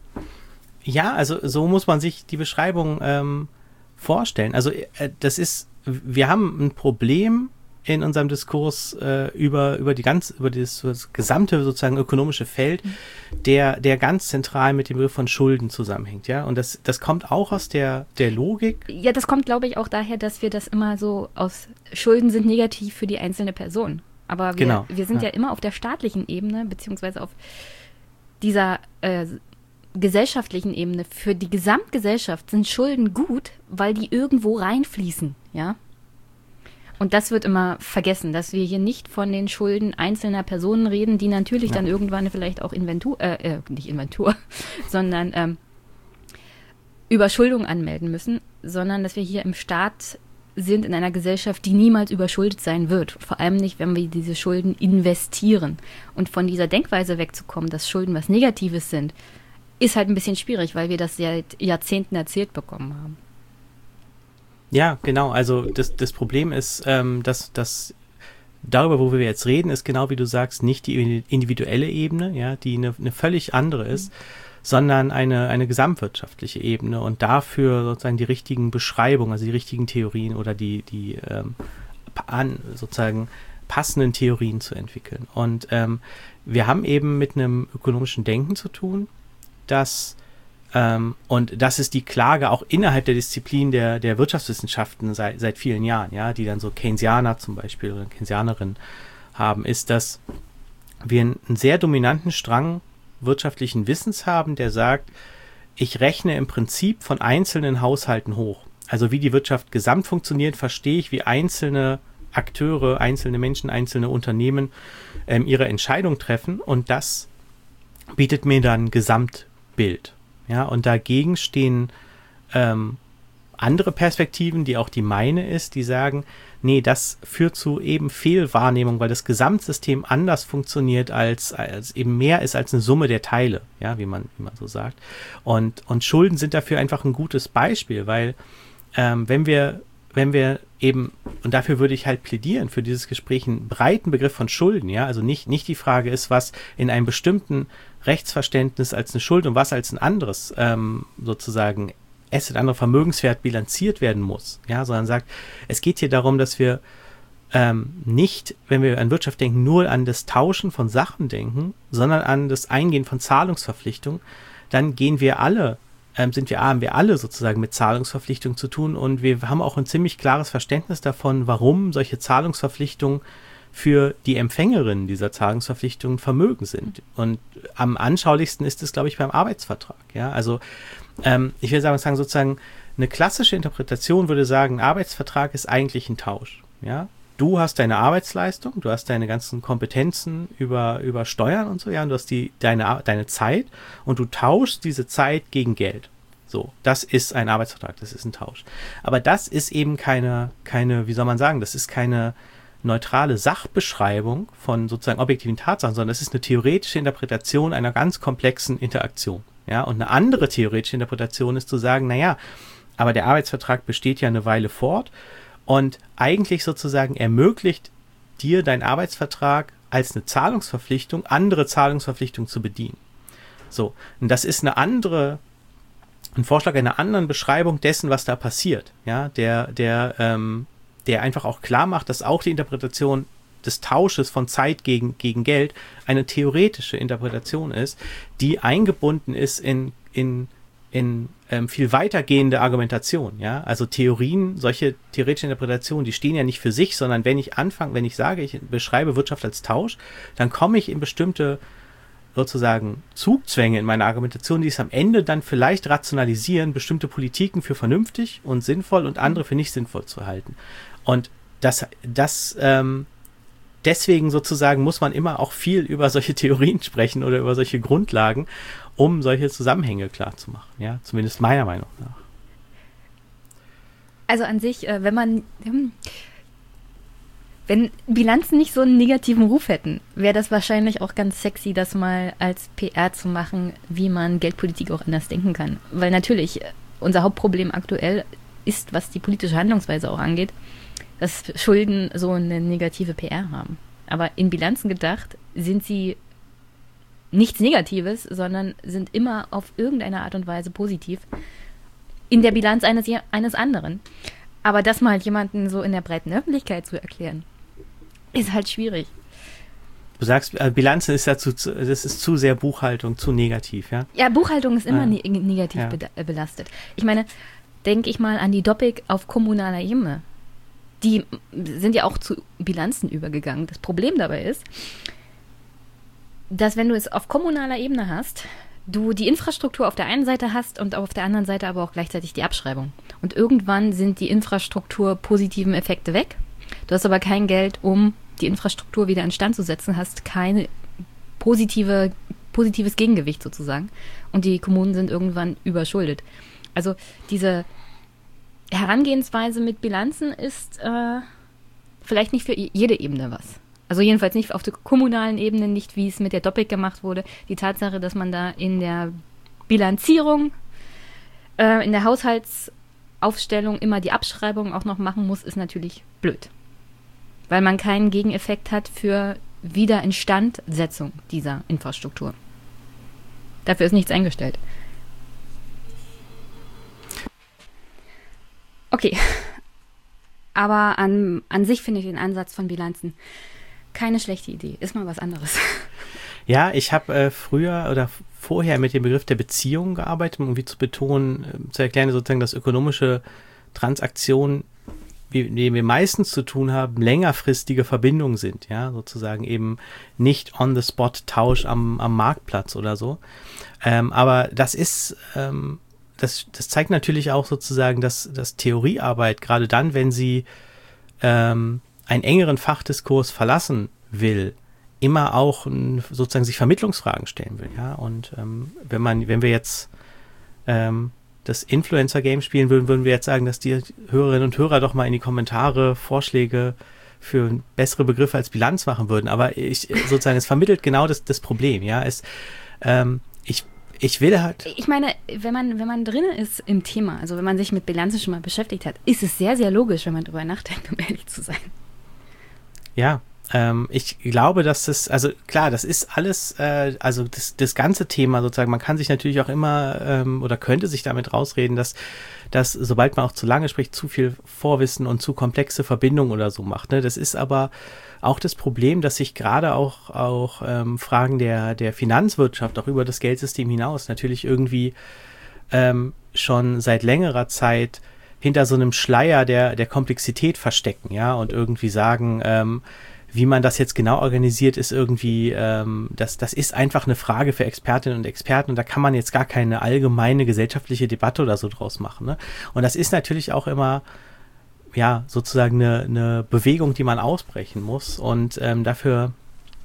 Ja, also so muss man sich die Beschreibung vorstellen. Also wir haben ein Problem in unserem Diskurs über das gesamte sozusagen ökonomische Feld, der ganz zentral mit dem Begriff von Schulden zusammenhängt, ja. Und das kommt auch aus der Logik. Ja, das kommt, glaube ich, auch daher, dass wir das immer so aus Schulden sind negativ für die einzelne Person. Aber wir sind ja immer auf der staatlichen Ebene, beziehungsweise auf dieser gesellschaftlichen Ebene. Für die Gesamtgesellschaft sind Schulden gut, weil die irgendwo reinfließen, ja. Und das wird immer vergessen, dass wir hier nicht von den Schulden einzelner Personen reden, die natürlich dann irgendwann vielleicht auch nicht Inventur, sondern Überschuldung anmelden müssen, sondern dass wir hier im Staat sind, in einer Gesellschaft, die niemals überschuldet sein wird. Vor allem nicht, wenn wir diese Schulden investieren. Und von dieser Denkweise wegzukommen, dass Schulden was Negatives sind, ist halt ein bisschen schwierig, weil wir das seit Jahrzehnten erzählt bekommen haben. Ja, genau. Also das Problem ist, dass darüber, wo wir jetzt reden, ist genau wie du sagst, nicht die individuelle Ebene, ja, die eine völlig andere ist, sondern eine gesamtwirtschaftliche Ebene und dafür sozusagen die richtigen Beschreibungen, also die richtigen Theorien oder die sozusagen passenden Theorien zu entwickeln. Und wir haben eben mit einem ökonomischen Denken zu tun, und das ist die Klage auch innerhalb der Disziplin der Wirtschaftswissenschaften seit vielen Jahren, ja, die dann so Keynesianer zum Beispiel oder Keynesianerinnen haben, ist, dass wir einen sehr dominanten Strang wirtschaftlichen Wissens haben, der sagt, ich rechne im Prinzip von einzelnen Haushalten hoch. Also wie die Wirtschaft gesamt funktioniert, verstehe ich, wie einzelne Akteure, einzelne Menschen, einzelne Unternehmen ihre Entscheidung treffen und das bietet mir dann ein Gesamtbild. Ja, und dagegen stehen andere Perspektiven, die auch die meine ist, die sagen, nee, das führt zu eben Fehlwahrnehmung, weil das Gesamtsystem anders funktioniert, als eben mehr ist als eine Summe der Teile, ja, wie man so sagt. Und Schulden sind dafür einfach ein gutes Beispiel, weil wenn wir eben, und dafür würde ich halt plädieren, für dieses Gespräch einen breiten Begriff von Schulden, ja, also nicht die Frage ist, was in einem bestimmten Rechtsverständnis als eine Schuld und was als ein anderes sozusagen Asset, anderer Vermögenswert bilanziert werden muss, ja, sondern sagt, es geht hier darum, dass wir nicht, wenn wir an Wirtschaft denken, nur an das Tauschen von Sachen denken, sondern an das Eingehen von Zahlungsverpflichtungen, dann haben wir alle sozusagen mit Zahlungsverpflichtungen zu tun und wir haben auch ein ziemlich klares Verständnis davon, warum solche Zahlungsverpflichtungen für die Empfängerinnen dieser Zahlungsverpflichtungen Vermögen sind. Und am anschaulichsten ist es, glaube ich, beim Arbeitsvertrag. Ja, also ich will sagen sozusagen, eine klassische Interpretation würde sagen, ein Arbeitsvertrag ist eigentlich ein Tausch. Ja? Du hast deine Arbeitsleistung, du hast deine ganzen Kompetenzen über Steuern und so, ja, und du hast deine Zeit und du tauschst diese Zeit gegen Geld. So, das ist ein Arbeitsvertrag, das ist ein Tausch. Aber das ist eben keine, wie soll man sagen, das ist keine neutrale Sachbeschreibung von sozusagen objektiven Tatsachen, sondern es ist eine theoretische Interpretation einer ganz komplexen Interaktion. Ja, und eine andere theoretische Interpretation ist zu sagen, naja, aber der Arbeitsvertrag besteht ja eine Weile fort und eigentlich sozusagen ermöglicht dir dein Arbeitsvertrag als eine Zahlungsverpflichtung, andere Zahlungsverpflichtungen zu bedienen. So, und das ist ein Vorschlag einer anderen Beschreibung dessen, was da passiert, ja, der einfach auch klar macht, dass auch die Interpretation des Tausches von Zeit gegen Geld eine theoretische Interpretation ist, die eingebunden ist in viel weitergehende Argumentation, ja, also Theorien, solche theoretische Interpretationen, die stehen ja nicht für sich, sondern wenn ich sage, ich beschreibe Wirtschaft als Tausch, dann komme ich in bestimmte sozusagen Zugzwänge in meiner Argumentation, die es am Ende dann vielleicht rationalisieren, bestimmte Politiken für vernünftig und sinnvoll und andere für nicht sinnvoll zu halten. Und deswegen sozusagen muss man immer auch viel über solche Theorien sprechen oder über solche Grundlagen, um solche Zusammenhänge klar zu machen. Ja, zumindest meiner Meinung nach. Also an sich, wenn Bilanzen nicht so einen negativen Ruf hätten, wäre das wahrscheinlich auch ganz sexy, das mal als PR zu machen, wie man Geldpolitik auch anders denken kann. Weil natürlich unser Hauptproblem aktuell ist, was die politische Handlungsweise auch angeht, dass Schulden so eine negative PR haben. Aber in Bilanzen gedacht sind sie nichts Negatives, sondern sind immer auf irgendeine Art und Weise positiv in der Bilanz eines anderen. Aber das mal jemanden so in der breiten Öffentlichkeit zu erklären, ist halt schwierig. Du sagst, Bilanzen ist das ist zu sehr Buchhaltung, zu negativ, ja? Ja, Buchhaltung ist immer negativ belastet. Ich meine, denke ich mal an die Doppik auf kommunaler Ebene. Die sind ja auch zu Bilanzen übergegangen. Das Problem dabei ist, dass wenn du es auf kommunaler Ebene hast, du die Infrastruktur auf der einen Seite hast und auf der anderen Seite aber auch gleichzeitig die Abschreibung. Und irgendwann sind die Infrastruktur positiven Effekte weg. Du hast aber kein Geld, um die Infrastruktur wieder instand zu setzen, hast kein positives Gegengewicht sozusagen. Und die Kommunen sind irgendwann überschuldet. Also diese Herangehensweise mit Bilanzen ist vielleicht nicht für jede Ebene was. Also jedenfalls nicht auf der kommunalen Ebene, nicht wie es mit der Doppik gemacht wurde. Die Tatsache, dass man da in der Bilanzierung, in der Haushaltsaufstellung immer die Abschreibung auch noch machen muss, ist natürlich blöd. Weil man keinen Gegeneffekt hat für Wiederinstandsetzung dieser Infrastruktur. Dafür ist nichts eingestellt. Okay, aber an sich finde ich den Ansatz von Bilanzen keine schlechte Idee. Ist mal was anderes. Ja, ich habe früher oder vorher mit dem Begriff der Beziehung gearbeitet, um irgendwie zu betonen, zu erklären, sozusagen, dass ökonomische Transaktionen, mit denen wir meistens zu tun haben, längerfristige Verbindungen sind, ja, sozusagen eben nicht on-the-spot-Tausch am Marktplatz oder so. Aber das ist das zeigt natürlich auch sozusagen, dass Theoriearbeit, gerade dann, wenn sie einen engeren Fachdiskurs verlassen will, immer auch sozusagen sich Vermittlungsfragen stellen will. Ja? Und wenn wir jetzt das Influencer-Game spielen würden wir jetzt sagen, dass die Hörerinnen und Hörer doch mal in die Kommentare Vorschläge für bessere Begriffe als Bilanz machen würden. Aber es vermittelt genau das Problem. Ja, ich will halt. Ich meine, wenn man drin ist im Thema, also wenn man sich mit Bilanzen schon mal beschäftigt hat, ist es sehr, sehr logisch, wenn man drüber nachdenkt, um ehrlich zu sein. Ja, ich glaube, dass das ist alles, also das ganze Thema sozusagen, man kann sich natürlich auch immer oder könnte sich damit rausreden, dass sobald man auch zu lange spricht, zu viel Vorwissen und zu komplexe Verbindungen oder so macht. Ne? Das ist aber auch das Problem, dass sich gerade auch Fragen der Finanzwirtschaft, auch über das Geldsystem hinaus, natürlich irgendwie schon seit längerer Zeit hinter so einem Schleier der Komplexität verstecken, ja, und irgendwie sagen, Wie man das jetzt genau organisiert, ist irgendwie, das ist einfach eine Frage für Expertinnen und Experten und da kann man jetzt gar keine allgemeine gesellschaftliche Debatte oder so draus machen. Ne? Und das ist natürlich auch immer, ja, sozusagen eine Bewegung, die man ausbrechen muss und dafür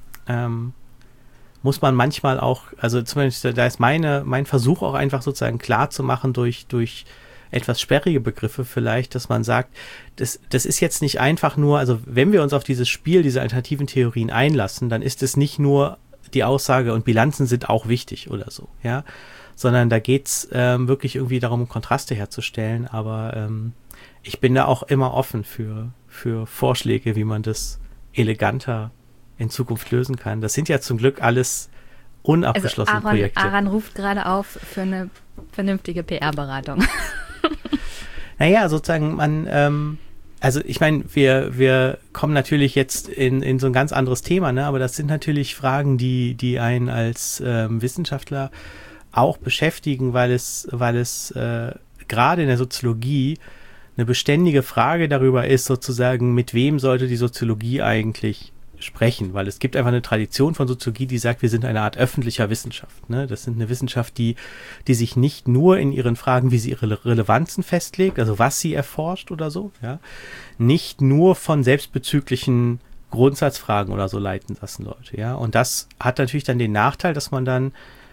muss man manchmal auch, also zumindest da ist mein Versuch auch einfach sozusagen klar zu machen durch etwas sperrige Begriffe vielleicht, dass man sagt, das ist jetzt nicht einfach nur, also wenn wir uns auf dieses Spiel, diese alternativen Theorien einlassen, dann ist es nicht nur die Aussage und Bilanzen sind auch wichtig oder so, ja, sondern da geht's wirklich irgendwie darum, Kontraste herzustellen, aber ich bin da auch immer offen für Vorschläge, wie man das eleganter in Zukunft lösen kann. Das sind ja zum Glück alles unabgeschlossene Projekte. Aran ruft gerade auf für eine vernünftige PR-Beratung. Naja, sozusagen also ich meine, wir kommen natürlich jetzt in so ein ganz anderes Thema, ne? Aber das sind natürlich Fragen, die einen als Wissenschaftler auch beschäftigen, weil es gerade in der Soziologie eine beständige Frage darüber ist, sozusagen, mit wem sollte die Soziologie eigentlich sprechen, weil es gibt einfach eine Tradition von Soziologie, die sagt, wir sind eine Art öffentlicher Wissenschaft. Ne? Das sind eine Wissenschaft, die sich nicht nur in ihren Fragen, wie sie ihre Relevanzen festlegt, also was sie erforscht oder so, ja, nicht nur von selbstbezüglichen Grundsatzfragen oder so leiten lassen Leute, ja. Und das hat natürlich dann den Nachteil, dass man dann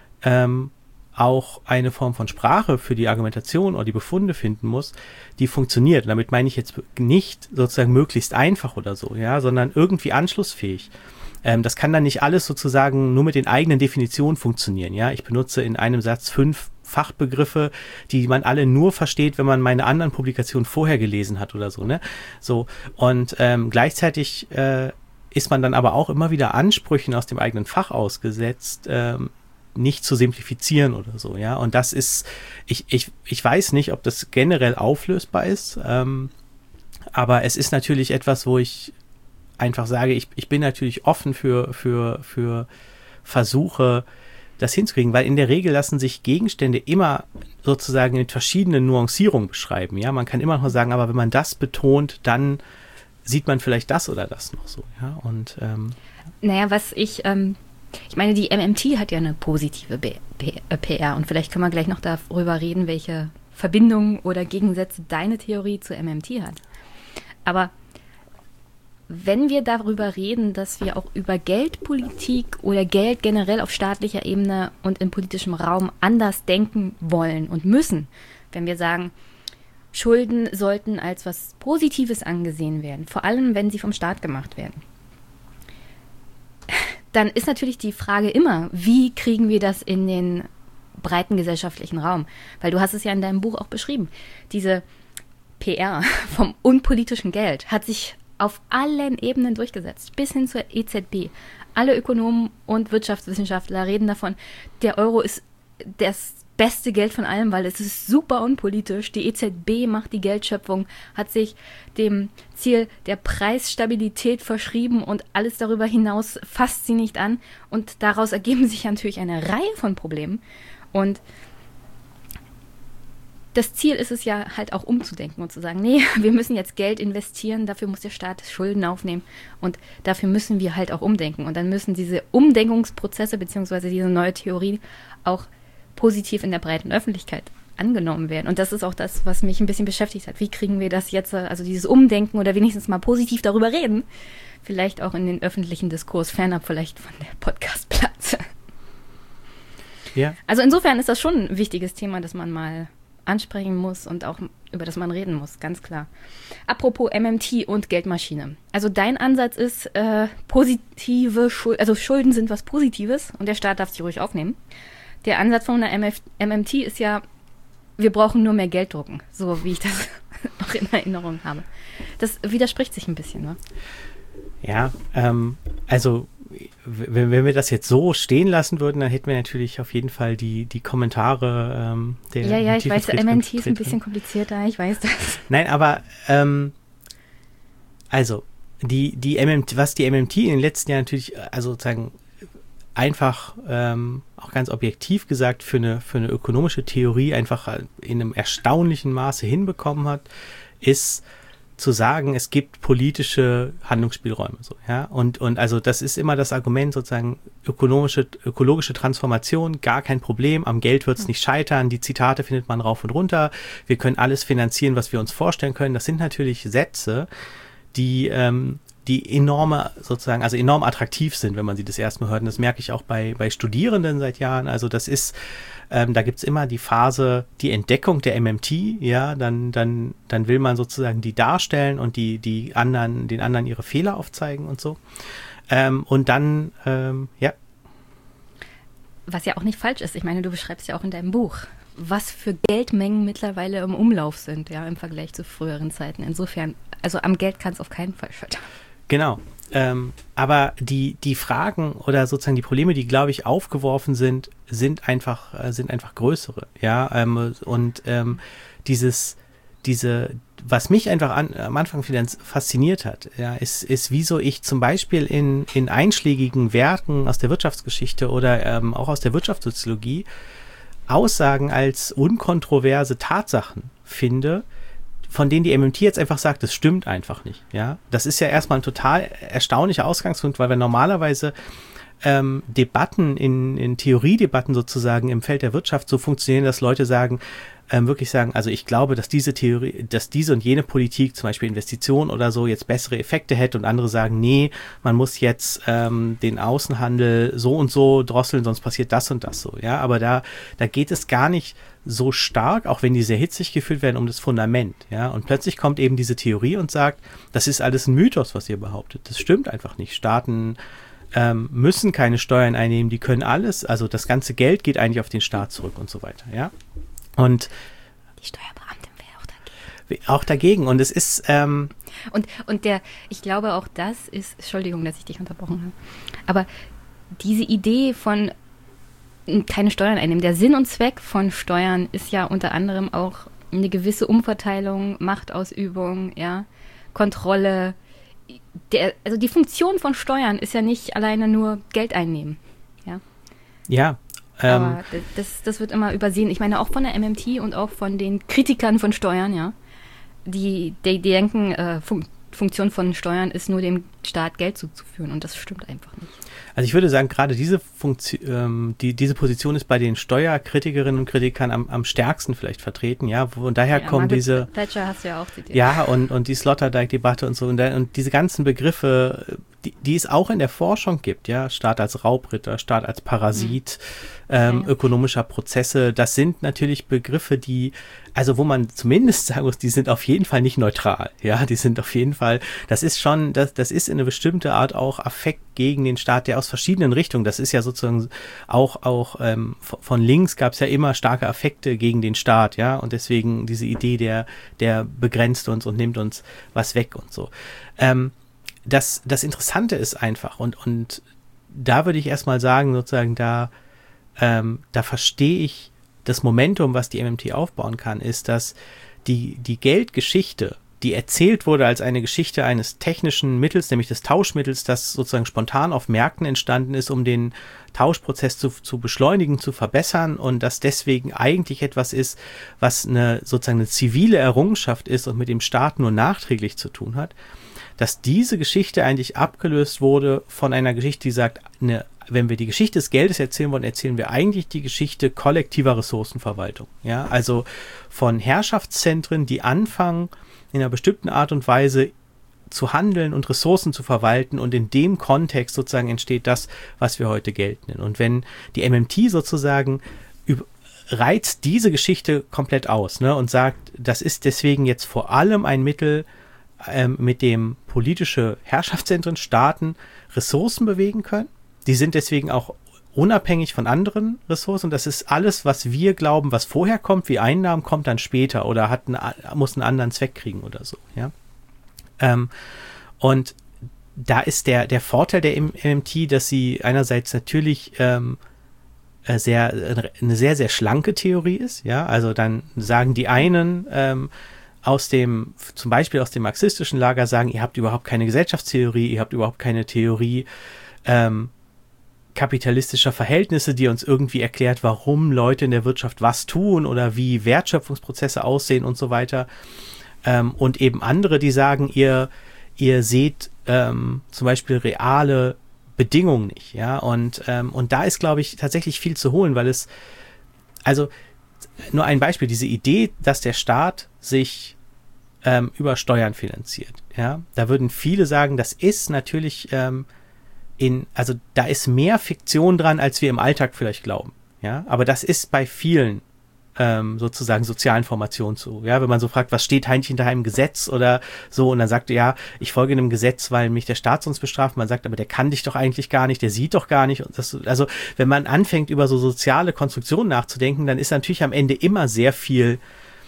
auch eine Form von Sprache für die Argumentation oder die Befunde finden muss, die funktioniert. Und damit meine ich jetzt nicht sozusagen möglichst einfach oder so, ja, sondern irgendwie anschlussfähig. Das kann dann nicht alles sozusagen nur mit den eigenen Definitionen funktionieren, ja. Ich benutze in einem Satz 5 Fachbegriffe, die man alle nur versteht, wenn man meine anderen Publikationen vorher gelesen hat oder so, ne. So, und gleichzeitig ist man dann aber auch immer wieder Ansprüchen aus dem eigenen Fach ausgesetzt, nicht zu simplifizieren oder so, ja, und das ist, ich weiß nicht, ob das generell auflösbar ist, aber es ist natürlich etwas, wo ich einfach sage, ich bin natürlich offen für Versuche, das hinzukriegen, weil in der Regel lassen sich Gegenstände immer sozusagen in verschiedenen Nuancierungen beschreiben, ja, man kann immer noch sagen, aber wenn man das betont, dann sieht man vielleicht das oder das noch so, ja, und naja, was ich meine, die MMT hat ja eine positive PR und vielleicht können wir gleich noch darüber reden, welche Verbindungen oder Gegensätze deine Theorie zur MMT hat. Aber wenn wir darüber reden, dass wir auch über Geldpolitik oder Geld generell auf staatlicher Ebene und in politischem Raum anders denken wollen und müssen, wenn wir sagen, Schulden sollten als was Positives angesehen werden, vor allem wenn sie vom Staat gemacht werden, dann ist natürlich die Frage immer, wie kriegen wir das in den breiten gesellschaftlichen Raum? Weil du hast es ja in deinem Buch auch beschrieben. Diese PR vom unpolitischen Geld hat sich auf allen Ebenen durchgesetzt, bis hin zur EZB. Alle Ökonomen und Wirtschaftswissenschaftler reden davon, der Euro ist das beste Geld von allem, weil es ist super unpolitisch. Die EZB macht die Geldschöpfung, hat sich dem Ziel der Preisstabilität verschrieben und alles darüber hinaus fasst sie nicht an. Und daraus ergeben sich natürlich eine Reihe von Problemen. Und das Ziel ist es ja halt auch umzudenken und zu sagen, nee, wir müssen jetzt Geld investieren, dafür muss der Staat Schulden aufnehmen und dafür müssen wir halt auch umdenken. Und dann müssen diese Umdenkungsprozesse beziehungsweise diese neue Theorie auch positiv in der breiten Öffentlichkeit angenommen werden. Und das ist auch das, was mich ein bisschen beschäftigt hat. Wie kriegen wir das jetzt, also dieses Umdenken oder wenigstens mal positiv darüber reden, vielleicht auch in den öffentlichen Diskurs, fernab vielleicht von der Podcast-Platte. Ja. Also insofern ist das schon ein wichtiges Thema, das man mal ansprechen muss und auch über das man reden muss, ganz klar. Apropos MMT und Geldmaschine. Also dein Ansatz ist, positive Schulden, also Schulden sind was Positives und der Staat darf sie ruhig aufnehmen. Der Ansatz von einer MMT ist ja, wir brauchen nur mehr Geld drucken, so wie ich das noch in Erinnerung habe. Das widerspricht sich ein bisschen, ne? Ja, also wenn wir das jetzt so stehen lassen würden, dann hätten wir natürlich auf jeden Fall die Kommentare der Ja, ich weiß, MMT ist ein bisschen komplizierter, ich weiß das. Nein, aber also die MMT, was die MMT in den letzten Jahren natürlich, also sozusagen einfach auch ganz objektiv gesagt für eine ökonomische Theorie einfach in einem erstaunlichen Maße hinbekommen hat, ist zu sagen, es gibt politische Handlungsspielräume, so, ja, und also das ist immer das Argument, sozusagen ökologische Transformation, gar kein Problem, am Geld wird es nicht scheitern, die Zitate findet man rauf und runter, wir können alles finanzieren, was wir uns vorstellen können. Das sind natürlich Sätze, die enorm attraktiv sind, wenn man sie das erste Mal hört. Und das merke ich auch bei Studierenden seit Jahren. Also das ist, da gibt's immer die Phase, die Entdeckung der MMT, ja, dann will man sozusagen die darstellen und den anderen ihre Fehler aufzeigen und so. Und dann, ja. Was ja auch nicht falsch ist. Ich meine, du beschreibst ja auch in deinem Buch, was für Geldmengen mittlerweile im Umlauf sind, ja, im Vergleich zu früheren Zeiten. Insofern, also am Geld kann es auf keinen Fall scheitern. Genau. Aber die Fragen oder sozusagen die Probleme, die, glaube ich, aufgeworfen sind einfach größere, ja, was mich einfach am Anfang fasziniert hat, ja, ist wieso ich zum Beispiel in einschlägigen Werken aus der Wirtschaftsgeschichte oder auch aus der Wirtschaftssoziologie Aussagen als unkontroverse Tatsachen finde, von denen die MMT jetzt einfach sagt, das stimmt einfach nicht. Ja, das ist ja erstmal ein total erstaunlicher Ausgangspunkt, weil wir normalerweise Debatten in Theoriedebatten sozusagen im Feld der Wirtschaft so funktionieren, dass Leute wirklich sagen, also ich glaube, dass diese und jene Politik, zum Beispiel Investitionen oder so, jetzt bessere Effekte hätte, und andere sagen, nee, man muss jetzt den Außenhandel so und so drosseln, sonst passiert das und das so. Ja, aber da geht es gar nicht so stark, auch wenn die sehr hitzig geführt werden, um das Fundament. Ja, und plötzlich kommt eben diese Theorie und sagt, das ist alles ein Mythos, was ihr behauptet. Das stimmt einfach nicht. Staaten müssen keine Steuern einnehmen, die können alles, also das ganze Geld geht eigentlich auf den Staat zurück und so weiter, ja. Und die Steuerbeamtin wäre auch dagegen. Auch dagegen. Und es ist ich glaube auch das ist, Entschuldigung, dass ich dich unterbrochen habe, aber diese Idee von keine Steuern einnehmen, der Sinn und Zweck von Steuern ist ja unter anderem auch eine gewisse Umverteilung, Machtausübung, ja, Kontrolle. Also die Funktion von Steuern ist ja nicht alleine nur Geld einnehmen, ja. Ja. Aber das wird immer übersehen. Ich meine, auch von der MMT und auch von den Kritikern von Steuern, ja. Die denken, Funktion von Steuern ist nur dem Staat Geld zuzuführen, und das stimmt einfach nicht. Also ich würde sagen, gerade diese Funktion, diese Position ist bei den Steuerkritikerinnen und Kritikern am stärksten vielleicht vertreten, ja, und daher kommen Margaret diese Thatcher hast du ja auch zitiert. Ja, und die Sloterdijk-Debatte und so, und diese ganzen Begriffe, die es auch in der Forschung gibt, ja, Staat als Raubritter, Staat als Parasit, ökonomischer Prozesse, das sind natürlich Begriffe, wo man zumindest sagen muss, die sind auf jeden Fall nicht neutral, ja, die sind auf jeden Fall, das ist in eine bestimmte Art auch Affekt gegen den Staat, der aus verschiedenen Richtungen, das ist ja sozusagen auch von links gab es ja immer starke Affekte gegen den Staat, ja, und deswegen diese Idee, der begrenzt uns und nimmt uns was weg und so. Das Interessante ist einfach, und da würde ich erstmal sagen, sozusagen, da verstehe ich das Momentum, was die MMT aufbauen kann, ist, dass die Geldgeschichte, die erzählt wurde als eine Geschichte eines technischen Mittels, nämlich des Tauschmittels, das sozusagen spontan auf Märkten entstanden ist, um den Tauschprozess zu beschleunigen, zu verbessern, und das deswegen eigentlich etwas ist, was sozusagen eine zivile Errungenschaft ist und mit dem Staat nur nachträglich zu tun hat, dass diese Geschichte eigentlich abgelöst wurde von einer Geschichte, die sagt, wenn wir die Geschichte des Geldes erzählen wollen, erzählen wir eigentlich die Geschichte kollektiver Ressourcenverwaltung. Ja, also von Herrschaftszentren, die anfangen, in einer bestimmten Art und Weise zu handeln und Ressourcen zu verwalten, und in dem Kontext sozusagen entsteht das, was wir heute Geld nennen. Und wenn die MMT sozusagen reizt diese Geschichte komplett aus, ne, und sagt, das ist deswegen jetzt vor allem ein Mittel, mit dem politische Herrschaftszentren, Staaten Ressourcen bewegen können. Die sind deswegen auch unabhängig von anderen Ressourcen. Das ist alles, was wir glauben, was vorher kommt, wie Einnahmen, kommt dann später oder muss einen anderen Zweck kriegen oder so. Ja? Und da ist der Vorteil der MMT, dass sie einerseits natürlich eine sehr, sehr schlanke Theorie ist. Ja, also dann sagen die einen zum Beispiel aus dem marxistischen Lager, sagen, ihr habt überhaupt keine Gesellschaftstheorie, ihr habt überhaupt keine Theorie kapitalistischer Verhältnisse, die uns irgendwie erklärt, warum Leute in der Wirtschaft was tun oder wie Wertschöpfungsprozesse aussehen und so weiter. Und eben andere, die sagen, ihr seht zum Beispiel reale Bedingungen nicht, ja, und da ist, glaube ich, tatsächlich viel zu holen, weil also nur ein Beispiel, diese Idee, dass der Staat sich über Steuern finanziert, ja, da würden viele sagen, das ist natürlich also da ist mehr Fiktion dran, als wir im Alltag vielleicht glauben, ja, aber das ist bei vielen sozusagen sozialen Formationen so, ja, wenn man so fragt, was steht eigentlich hinter einem Gesetz oder so, und dann sagt er, ja, ich folge einem Gesetz, weil mich der Staat sonst bestraft, man sagt, aber der kann dich doch eigentlich gar nicht, der sieht doch gar nicht, und das, also wenn man anfängt, über so soziale Konstruktionen nachzudenken, dann ist natürlich am Ende immer sehr viel,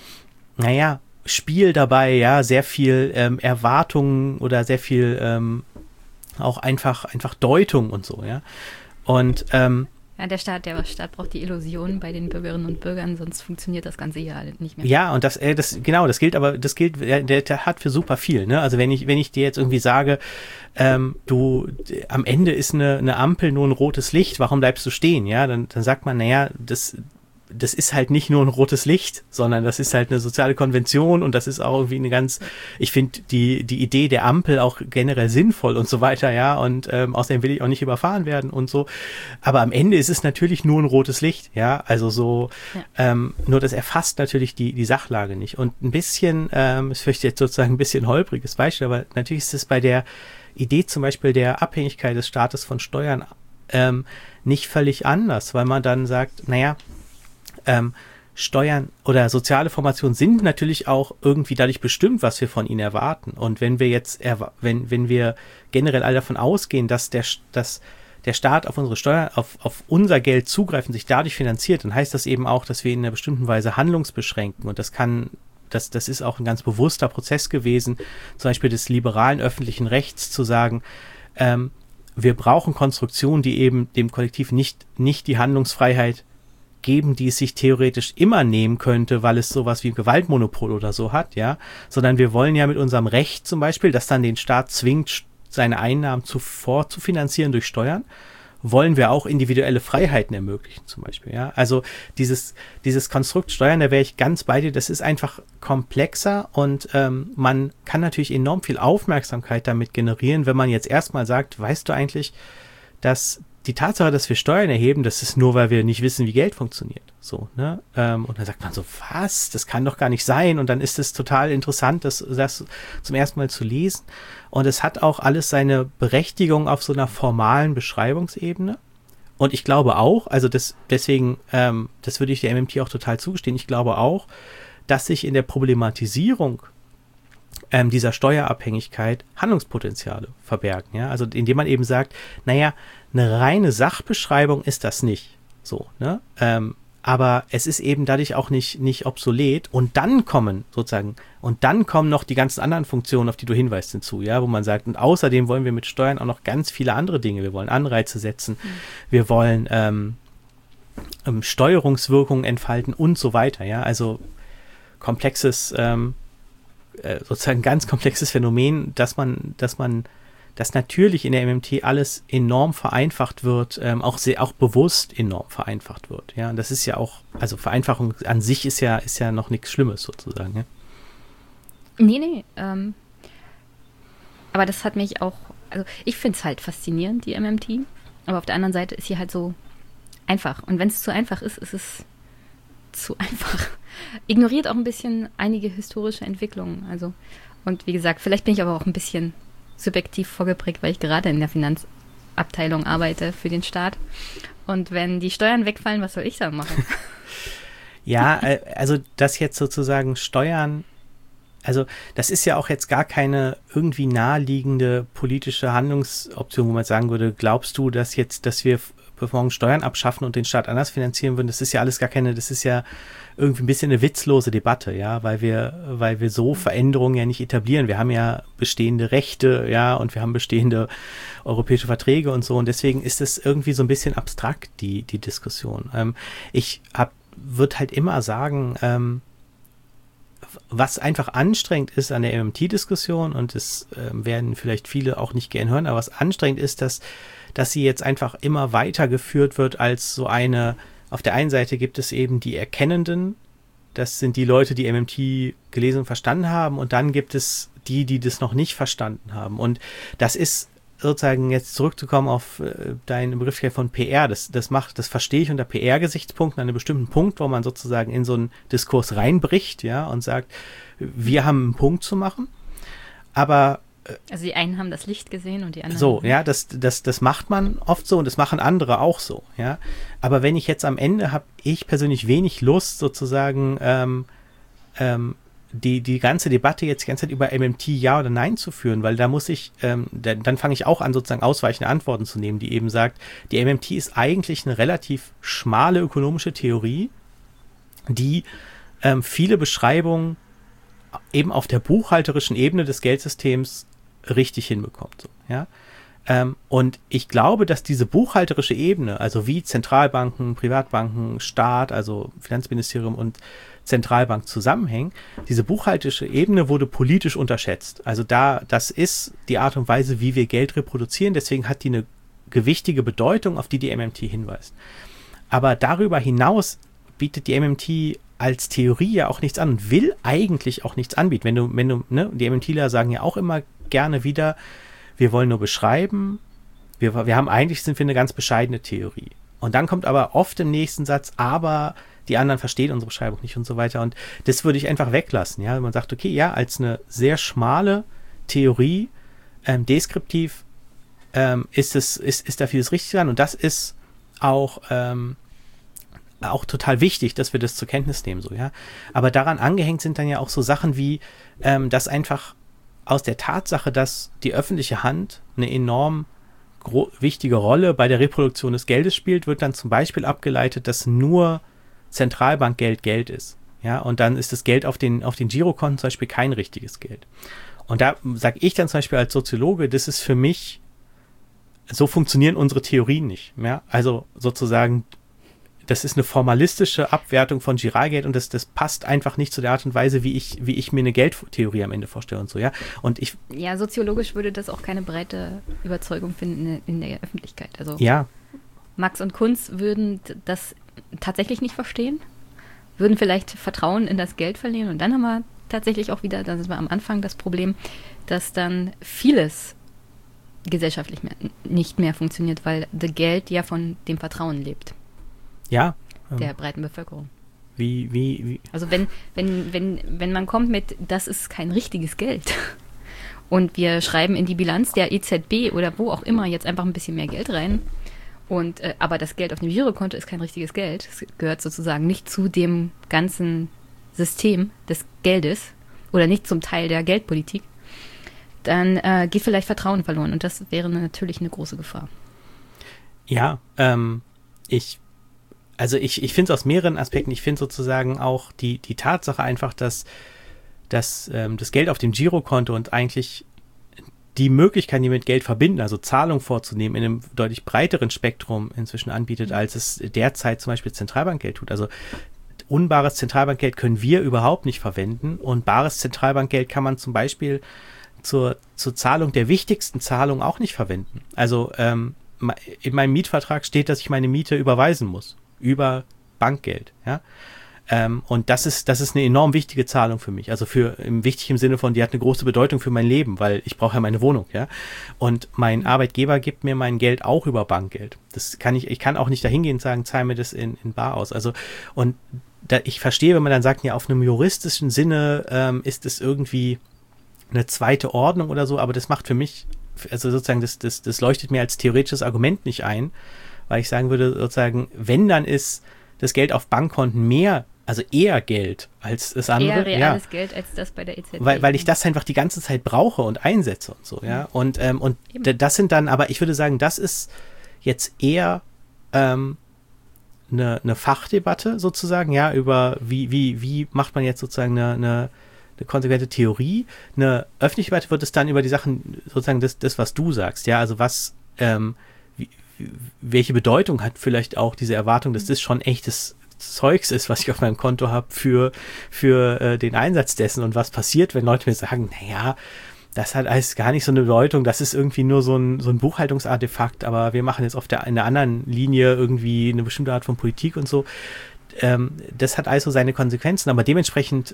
Spiel dabei, ja, sehr viel Erwartungen oder sehr viel auch einfach Deutung und so, ja, und der Staat braucht die Illusion bei den Bürgerinnen und Bürgern, sonst funktioniert das Ganze ja nicht mehr. Ja, und das gilt, der hat für super viel, ne? Also wenn ich dir jetzt irgendwie sage, am Ende ist eine Ampel nur ein rotes Licht, warum bleibst du stehen, ja? Dann sagt man, das ist halt nicht nur ein rotes Licht, sondern das ist halt eine soziale Konvention, und das ist auch irgendwie ich finde die Idee der Ampel auch generell sinnvoll und so weiter, ja, und außerdem will ich auch nicht überfahren werden und so, aber am Ende ist es natürlich nur ein rotes Licht, ja, also so, nur das erfasst natürlich die Sachlage nicht, und ein bisschen, ist vielleicht jetzt sozusagen ein bisschen holpriges Beispiel, aber natürlich ist es bei der Idee zum Beispiel der Abhängigkeit des Staates von Steuern nicht völlig anders, weil man dann sagt, Steuern oder soziale Formationen sind natürlich auch irgendwie dadurch bestimmt, was wir von ihnen erwarten. Und wenn wir jetzt, wenn wir generell alle davon ausgehen, dass der Staat auf unsere Steuern, auf unser Geld zugreifen, sich dadurch finanziert, dann heißt das eben auch, dass wir in einer bestimmten Weise handlungsbeschränken. Und das ist auch ein ganz bewusster Prozess gewesen, zum Beispiel des liberalen öffentlichen Rechts, zu sagen, wir brauchen Konstruktionen, die eben dem Kollektiv nicht die Handlungsfreiheit geben, die es sich theoretisch immer nehmen könnte, weil es sowas wie ein Gewaltmonopol oder so hat, ja, sondern wir wollen ja mit unserem Recht zum Beispiel, das dann den Staat zwingt, seine Einnahmen vorzufinanzieren durch Steuern, wollen wir auch individuelle Freiheiten ermöglichen zum Beispiel, ja, also dieses Konstrukt Steuern, da wäre ich ganz bei dir, das ist einfach komplexer, und man kann natürlich enorm viel Aufmerksamkeit damit generieren, wenn man jetzt erstmal sagt, weißt du eigentlich, dass die Tatsache, dass wir Steuern erheben, das ist nur, weil wir nicht wissen, wie Geld funktioniert. So, ne? Und dann sagt man so, was? Das kann doch gar nicht sein. Und dann ist es total interessant, das zum ersten Mal zu lesen. Und es hat auch alles seine Berechtigung auf so einer formalen Beschreibungsebene. Und ich glaube auch, also deswegen, das würde ich der MMT auch total zugestehen, ich glaube auch, dass sich in der Problematisierung dieser Steuerabhängigkeit Handlungspotenziale verbergen, ja, also indem man eben sagt, eine reine Sachbeschreibung ist das nicht, so, ne, aber es ist eben dadurch auch nicht obsolet, und dann kommen noch die ganzen anderen Funktionen, auf die du hinweist, hinzu, ja, wo man sagt, und außerdem wollen wir mit Steuern auch noch ganz viele andere Dinge, wir wollen Anreize setzen, wir wollen Steuerungswirkungen entfalten und so weiter, ja, also komplexes sozusagen ganz komplexes Phänomen, dass natürlich in der MMT alles enorm vereinfacht wird, auch bewusst enorm vereinfacht wird. Ja, und das ist ja auch, also Vereinfachung an sich ist ja noch nichts Schlimmes sozusagen. Ja? Nee. Aber das hat mich auch, also ich finde es halt faszinierend, die MMT, aber auf der anderen Seite ist sie halt so einfach. Und wenn es zu einfach ist, ist es zu einfach. Ignoriert auch ein bisschen einige historische Entwicklungen. Also, und wie gesagt, vielleicht bin ich aber auch ein bisschen subjektiv vorgeprägt, weil ich gerade in der Finanzabteilung arbeite für den Staat. Und wenn die Steuern wegfallen, was soll ich dann machen? Ja, also das jetzt sozusagen Steuern, also das ist ja auch jetzt gar keine irgendwie naheliegende politische Handlungsoption, wo man sagen würde, glaubst du, dass wir morgen Steuern abschaffen und den Staat anders finanzieren würden? Das ist ja alles das ist ja irgendwie ein bisschen eine witzlose Debatte, ja, weil wir so Veränderungen ja nicht etablieren. Wir haben ja bestehende Rechte, ja, und wir haben bestehende europäische Verträge und so, und deswegen ist es irgendwie so ein bisschen abstrakt, die Diskussion. Ich würde halt immer sagen, was einfach anstrengend ist an der MMT-Diskussion, und das werden vielleicht viele auch nicht gern hören, aber was anstrengend ist, dass sie jetzt einfach immer weiter geführt wird als so eine, auf der einen Seite gibt es eben die Erkennenden Das sind die Leute, die MMT gelesen und verstanden haben. Und dann gibt es die das noch nicht verstanden haben. Und das ist sozusagen, jetzt zurückzukommen auf deinen Begriff von PR, das verstehe ich unter PR-Gesichtspunkten an einem bestimmten Punkt, wo man sozusagen in so einen Diskurs reinbricht, ja, und sagt, wir haben einen Punkt zu machen. Aber also die einen haben das Licht gesehen und die anderen so, ja, das macht man oft so und das machen andere auch so, ja. Aber wenn ich jetzt am Ende habe ich persönlich wenig Lust, sozusagen die ganze Debatte jetzt die ganze Zeit über MMT ja oder nein zu führen, weil da muss ich, dann fange ich auch an, sozusagen ausweichende Antworten zu nehmen, die eben sagt, die MMT ist eigentlich eine relativ schmale ökonomische Theorie, die viele Beschreibungen eben auf der buchhalterischen Ebene des Geldsystems richtig hinbekommt. So, ja? Und ich glaube, dass diese buchhalterische Ebene, also wie Zentralbanken, Privatbanken, Staat, also Finanzministerium und Zentralbank zusammenhängen, diese buchhalterische Ebene wurde politisch unterschätzt. Also das ist die Art und Weise, wie wir Geld reproduzieren, deswegen hat die eine gewichtige Bedeutung, auf die die MMT hinweist. Aber darüber hinaus bietet die MMT als Theorie ja auch nichts an und will eigentlich auch nichts anbieten. Wenn du, ne, die MMTler sagen ja auch immer gerne wieder, wir wollen nur beschreiben, sind wir eine ganz bescheidene Theorie. Und dann kommt aber oft im nächsten Satz, aber die anderen verstehen unsere Beschreibung nicht und so weiter. Und das würde ich einfach weglassen. Ja, man sagt, okay, ja, als eine sehr schmale Theorie, deskriptiv, ist da vieles richtig dran. Und das ist auch total wichtig, dass wir das zur Kenntnis nehmen, so, ja. Aber daran angehängt sind dann ja auch so Sachen wie, dass einfach aus der Tatsache, dass die öffentliche Hand eine enorm wichtige Rolle bei der Reproduktion des Geldes spielt, wird dann zum Beispiel abgeleitet, dass nur Zentralbankgeld Geld ist. Ja, und dann ist das Geld auf den Girokonten zum Beispiel kein richtiges Geld. Und da sage ich dann zum Beispiel als Soziologe, das ist für mich, so funktionieren unsere Theorien nicht. Ja? Also sozusagen, das ist eine formalistische Abwertung von Giralgeld und das passt einfach nicht zu der Art und Weise, wie ich mir eine Geldtheorie am Ende vorstelle und so, ja. Und ja, soziologisch würde das auch keine breite Überzeugung finden in der Öffentlichkeit. Also ja. Marx und Kunz würden das tatsächlich nicht verstehen, würden vielleicht Vertrauen in das Geld verlieren und dann haben wir tatsächlich auch wieder, da sind wir am Anfang, das Problem, dass dann vieles gesellschaftlich nicht mehr funktioniert, weil das Geld ja von dem Vertrauen lebt. Ja. Der breiten Bevölkerung. Wie? Also wenn man kommt mit, das ist kein richtiges Geld und wir schreiben in die Bilanz der EZB oder wo auch immer jetzt einfach ein bisschen mehr Geld rein und aber das Geld auf dem Girokonto ist kein richtiges Geld, es gehört sozusagen nicht zu dem ganzen System des Geldes oder nicht zum Teil der Geldpolitik, dann geht vielleicht Vertrauen verloren und das wäre natürlich eine große Gefahr. Ja, ich finde es aus mehreren Aspekten. Ich finde sozusagen auch die Tatsache einfach, dass das Geld auf dem Girokonto und eigentlich die Möglichkeiten, die mit Geld verbinden, also Zahlung vorzunehmen, in einem deutlich breiteren Spektrum inzwischen anbietet, als es derzeit zum Beispiel Zentralbankgeld tut. Also unbares Zentralbankgeld können wir überhaupt nicht verwenden und bares Zentralbankgeld kann man zum Beispiel zur Zahlung der wichtigsten Zahlungen auch nicht verwenden. Also in meinem Mietvertrag steht, dass ich meine Miete überweisen muss. Über Bankgeld, ja. Und das ist eine enorm wichtige Zahlung für mich. Also wichtig im Sinne von, die hat eine große Bedeutung für mein Leben, weil ich brauche ja meine Wohnung, ja. Und mein Arbeitgeber gibt mir mein Geld auch über Bankgeld. Ich kann auch nicht dahin gehen und sagen, zahl mir das in bar aus. Also, und ich verstehe, wenn man dann sagt, ja, auf einem juristischen Sinne ist es irgendwie eine zweite Ordnung oder so, aber das macht für mich, also sozusagen, das leuchtet mir als theoretisches Argument nicht ein, weil ich sagen würde, sozusagen, wenn, dann ist das Geld auf Bankkonten eher Geld als das andere. Eher reales Geld als das bei der EZB. Weil ich das einfach die ganze Zeit brauche und einsetze und so, ja. Und das sind dann, aber ich würde sagen, das ist jetzt eher eine Fachdebatte sozusagen, ja, über wie macht man jetzt sozusagen eine konsequente Theorie. Eine öffentliche Debatte wird es dann über die Sachen, sozusagen das was du sagst, ja, also welche Bedeutung hat vielleicht auch diese Erwartung, dass das schon echtes Zeugs ist, was ich auf meinem Konto habe für den Einsatz dessen und was passiert, wenn Leute mir sagen, naja, das hat alles gar nicht so eine Bedeutung, das ist irgendwie nur so ein Buchhaltungsartefakt, aber wir machen jetzt in der anderen Linie irgendwie eine bestimmte Art von Politik und so. das hat also seine Konsequenzen, aber dementsprechend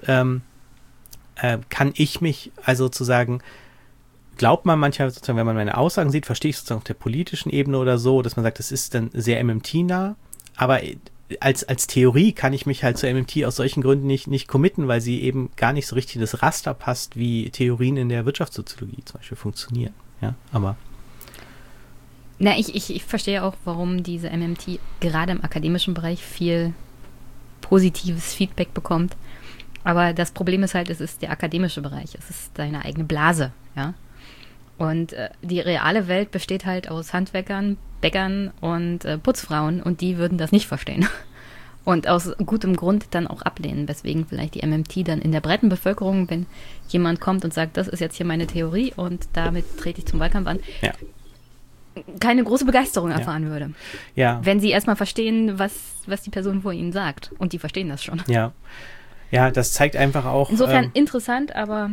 kann ich mich also sozusagen, glaubt man manchmal sozusagen, wenn man meine Aussagen sieht, verstehe ich sozusagen auf der politischen Ebene oder so, dass man sagt, das ist dann sehr MMT-nah, aber als Theorie kann ich mich halt zu MMT aus solchen Gründen nicht committen, weil sie eben gar nicht so richtig in das Raster passt, wie Theorien in der Wirtschaftssoziologie zum Beispiel funktionieren. Ja, aber Na, ich verstehe auch, warum diese MMT gerade im akademischen Bereich viel positives Feedback bekommt. Aber das Problem ist halt, es ist der akademische Bereich, es ist deine eigene Blase, ja. Und die reale Welt besteht halt aus Handwerkern, Bäckern und Putzfrauen und die würden das nicht verstehen. Und aus gutem Grund dann auch ablehnen, weswegen vielleicht die MMT dann in der breiten Bevölkerung, wenn jemand kommt und sagt, das ist jetzt hier meine Theorie und damit trete ich zum Wahlkampf an, ja. keine große Begeisterung erfahren würde. Ja. Wenn sie erstmal verstehen, was die Person vor ihnen sagt. Und die verstehen das schon. Ja. Ja, das zeigt einfach auch. Insofern interessant, aber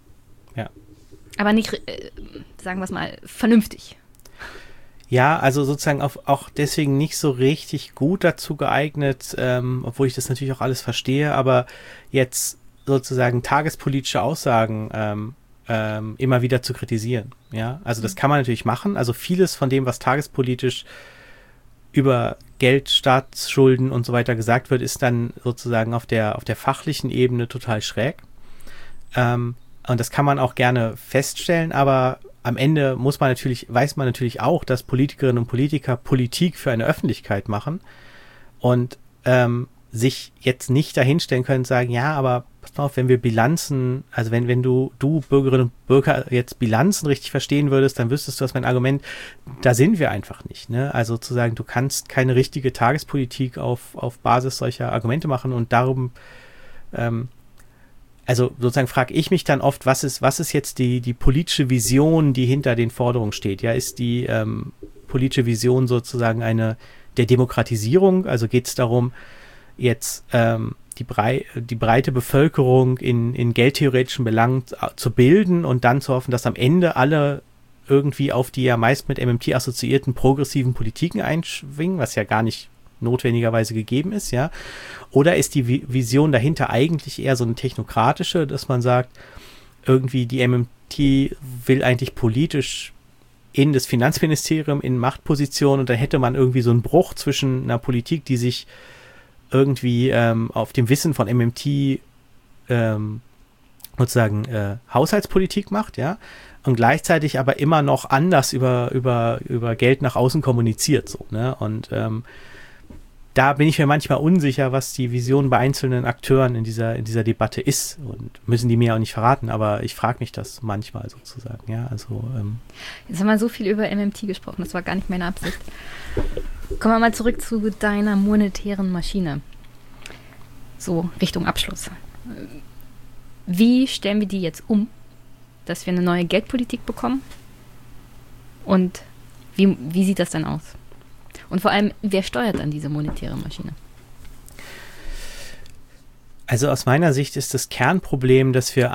nicht, sagen wir es mal, vernünftig. Ja, also sozusagen auch deswegen nicht so richtig gut dazu geeignet, obwohl ich das natürlich auch alles verstehe, aber jetzt sozusagen tagespolitische Aussagen immer wieder zu kritisieren. Ja, also das kann man natürlich machen. Also vieles von dem, was tagespolitisch über Geld, Staatsschulden und so weiter gesagt wird, ist dann sozusagen auf der fachlichen Ebene total schräg. Und das kann man auch gerne feststellen, aber am Ende weiß man natürlich auch, dass Politikerinnen und Politiker Politik für eine Öffentlichkeit machen und sich jetzt nicht dahinstellen können und sagen, ja, aber pass mal auf, wenn wir Bilanzen, also wenn du Bürgerinnen und Bürger jetzt Bilanzen richtig verstehen würdest, dann wüsstest du, was mein Argument, da sind wir einfach nicht. Ne? Also zu sagen, du kannst keine richtige Tagespolitik auf Basis solcher Argumente machen und darum, also sozusagen frage ich mich dann oft, was ist jetzt die politische Vision, die hinter den Forderungen steht? Ja, ist die politische Vision sozusagen eine der Demokratisierung? Also geht es darum, jetzt die breite Bevölkerung in geldtheoretischen Belangen zu bilden und dann zu hoffen, dass am Ende alle irgendwie auf die ja meist mit MMT assoziierten progressiven Politiken einschwingen, was ja gar nicht notwendigerweise gegeben ist, ja. Oder ist die Vision dahinter eigentlich eher so eine technokratische, dass man sagt, irgendwie die MMT will eigentlich politisch in das Finanzministerium in Machtposition und da hätte man irgendwie so einen Bruch zwischen einer Politik, die sich irgendwie auf dem Wissen von MMT sozusagen Haushaltspolitik macht, ja, und gleichzeitig aber immer noch anders über Geld nach außen kommuniziert, so, ne, und da bin ich mir manchmal unsicher, was die Vision bei einzelnen Akteuren in dieser Debatte ist und müssen die mir auch nicht verraten, aber ich frage mich das manchmal sozusagen, ja, also Jetzt haben wir so viel über MMT gesprochen, das war gar nicht meine Absicht. Kommen wir mal zurück zu deiner monetären Maschine. So, Richtung Abschluss. Wie stellen wir die jetzt um, dass wir eine neue Geldpolitik bekommen? Und wie sieht das dann aus? Und vor allem, wer steuert dann diese monetäre Maschine? Also aus meiner Sicht ist das Kernproblem, dass wir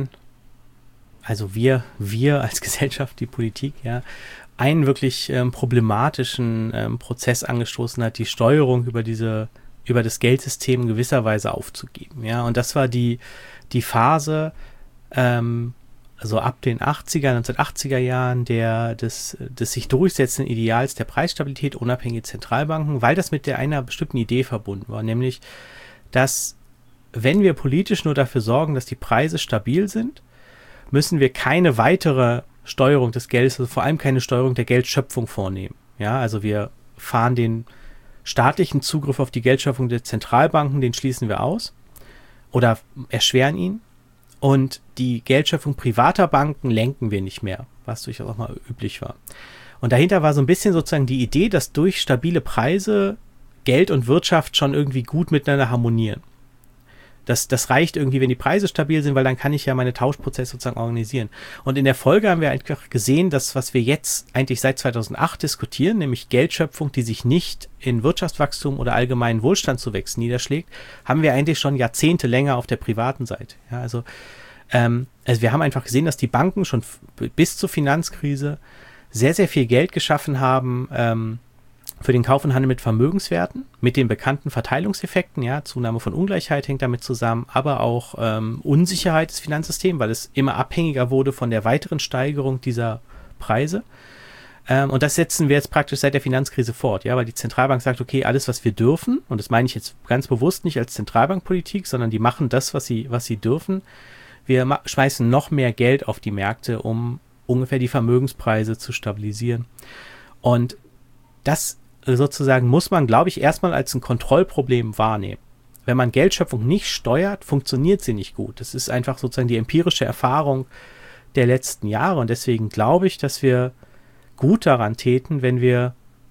wir als Gesellschaft, die Politik, ja, einen wirklich problematischen Prozess angestoßen hat, die Steuerung über das Geldsystem in gewisser Weise aufzugeben. Ja, und das war die Phase, also ab den 1980er Jahren des sich durchsetzenden Ideals der Preisstabilität, unabhängige Zentralbanken, weil das mit einer bestimmten Idee verbunden war, nämlich, dass wenn wir politisch nur dafür sorgen, dass die Preise stabil sind, müssen wir keine weitere Steuerung des Geldes, also vor allem keine Steuerung der Geldschöpfung vornehmen. Ja, also wir fahren den staatlichen Zugriff auf die Geldschöpfung der Zentralbanken, den schließen wir aus oder erschweren ihn. Und die Geldschöpfung privater Banken lenken wir nicht mehr, was durchaus auch mal üblich war. Und dahinter war so ein bisschen sozusagen die Idee, dass durch stabile Preise Geld und Wirtschaft schon irgendwie gut miteinander harmonieren. Das reicht irgendwie, wenn die Preise stabil sind, weil dann kann ich ja meine Tauschprozesse sozusagen organisieren. Und in der Folge haben wir einfach gesehen, dass was wir jetzt eigentlich seit 2008 diskutieren, nämlich Geldschöpfung, die sich nicht in Wirtschaftswachstum oder allgemeinen Wohlstandszuwächsen niederschlägt, haben wir eigentlich schon Jahrzehnte länger auf der privaten Seite. Ja, also wir haben einfach gesehen, dass die Banken schon bis zur Finanzkrise sehr, sehr viel Geld geschaffen haben, für den Kauf und Handel mit Vermögenswerten, mit den bekannten Verteilungseffekten, ja, Zunahme von Ungleichheit hängt damit zusammen, aber auch Unsicherheit des Finanzsystems, weil es immer abhängiger wurde von der weiteren Steigerung dieser Preise. Und das setzen wir jetzt praktisch seit der Finanzkrise fort, ja, weil die Zentralbank sagt, okay, alles, was wir dürfen, und das meine ich jetzt ganz bewusst nicht als Zentralbankpolitik, sondern die machen das, was sie dürfen. Wir schmeißen noch mehr Geld auf die Märkte, um ungefähr die Vermögenspreise zu stabilisieren. Und das sozusagen muss man, glaube ich, erstmal als ein Kontrollproblem wahrnehmen. Wenn man Geldschöpfung nicht steuert, funktioniert sie nicht gut. Das ist einfach sozusagen die empirische Erfahrung der letzten Jahre. Und deswegen glaube ich, dass wir gut daran täten, wenn wir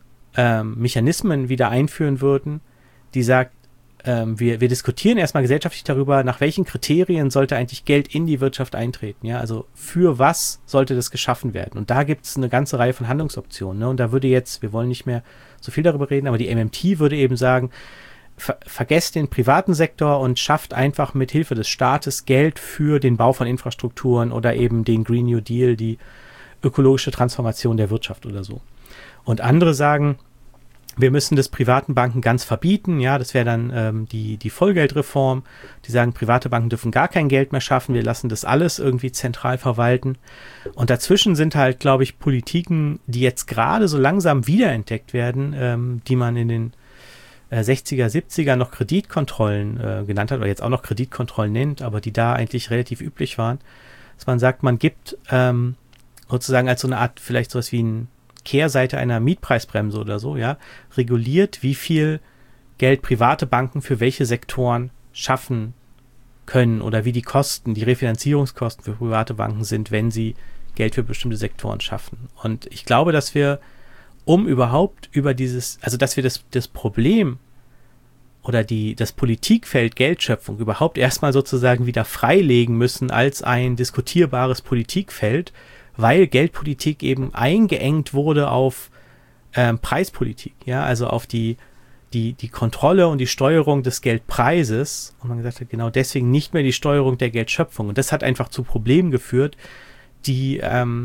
Mechanismen wieder einführen würden, die sagt, wir diskutieren erstmal gesellschaftlich darüber, nach welchen Kriterien sollte eigentlich Geld in die Wirtschaft eintreten. Ja? Also für was sollte das geschaffen werden? Und da gibt es eine ganze Reihe von Handlungsoptionen. Ne? Und da würde jetzt, wir wollen nicht mehr so viel darüber reden, aber die MMT würde eben sagen, vergesst den privaten Sektor und schafft einfach mit Hilfe des Staates Geld für den Bau von Infrastrukturen oder eben den Green New Deal, die ökologische Transformation der Wirtschaft oder so. Und andere sagen, wir müssen das privaten Banken ganz verbieten, ja, das wäre dann die Vollgeldreform. Die sagen, private Banken dürfen gar kein Geld mehr schaffen, wir lassen das alles irgendwie zentral verwalten. Und dazwischen sind halt, glaube ich, Politiken, die jetzt gerade so langsam wiederentdeckt werden, die man in den 60er, 70er noch Kreditkontrollen genannt hat, oder jetzt auch noch Kreditkontrollen nennt, aber die da eigentlich relativ üblich waren, dass man sagt, man gibt sozusagen als so eine Art, vielleicht sowas wie ein Kehrseite einer Mietpreisbremse oder so, ja, reguliert, wie viel Geld private Banken für welche Sektoren schaffen können oder wie die Kosten, die Refinanzierungskosten für private Banken sind, wenn sie Geld für bestimmte Sektoren schaffen. Und ich glaube, dass wir, um überhaupt über dass wir das Problem oder das Politikfeld Geldschöpfung überhaupt erstmal sozusagen wieder freilegen müssen als ein diskutierbares Politikfeld, weil Geldpolitik eben eingeengt wurde auf Preispolitik, ja, also auf die Kontrolle und die Steuerung des Geldpreises, und man gesagt hat, genau deswegen nicht mehr die Steuerung der Geldschöpfung. Und das hat einfach zu Problemen geführt, die,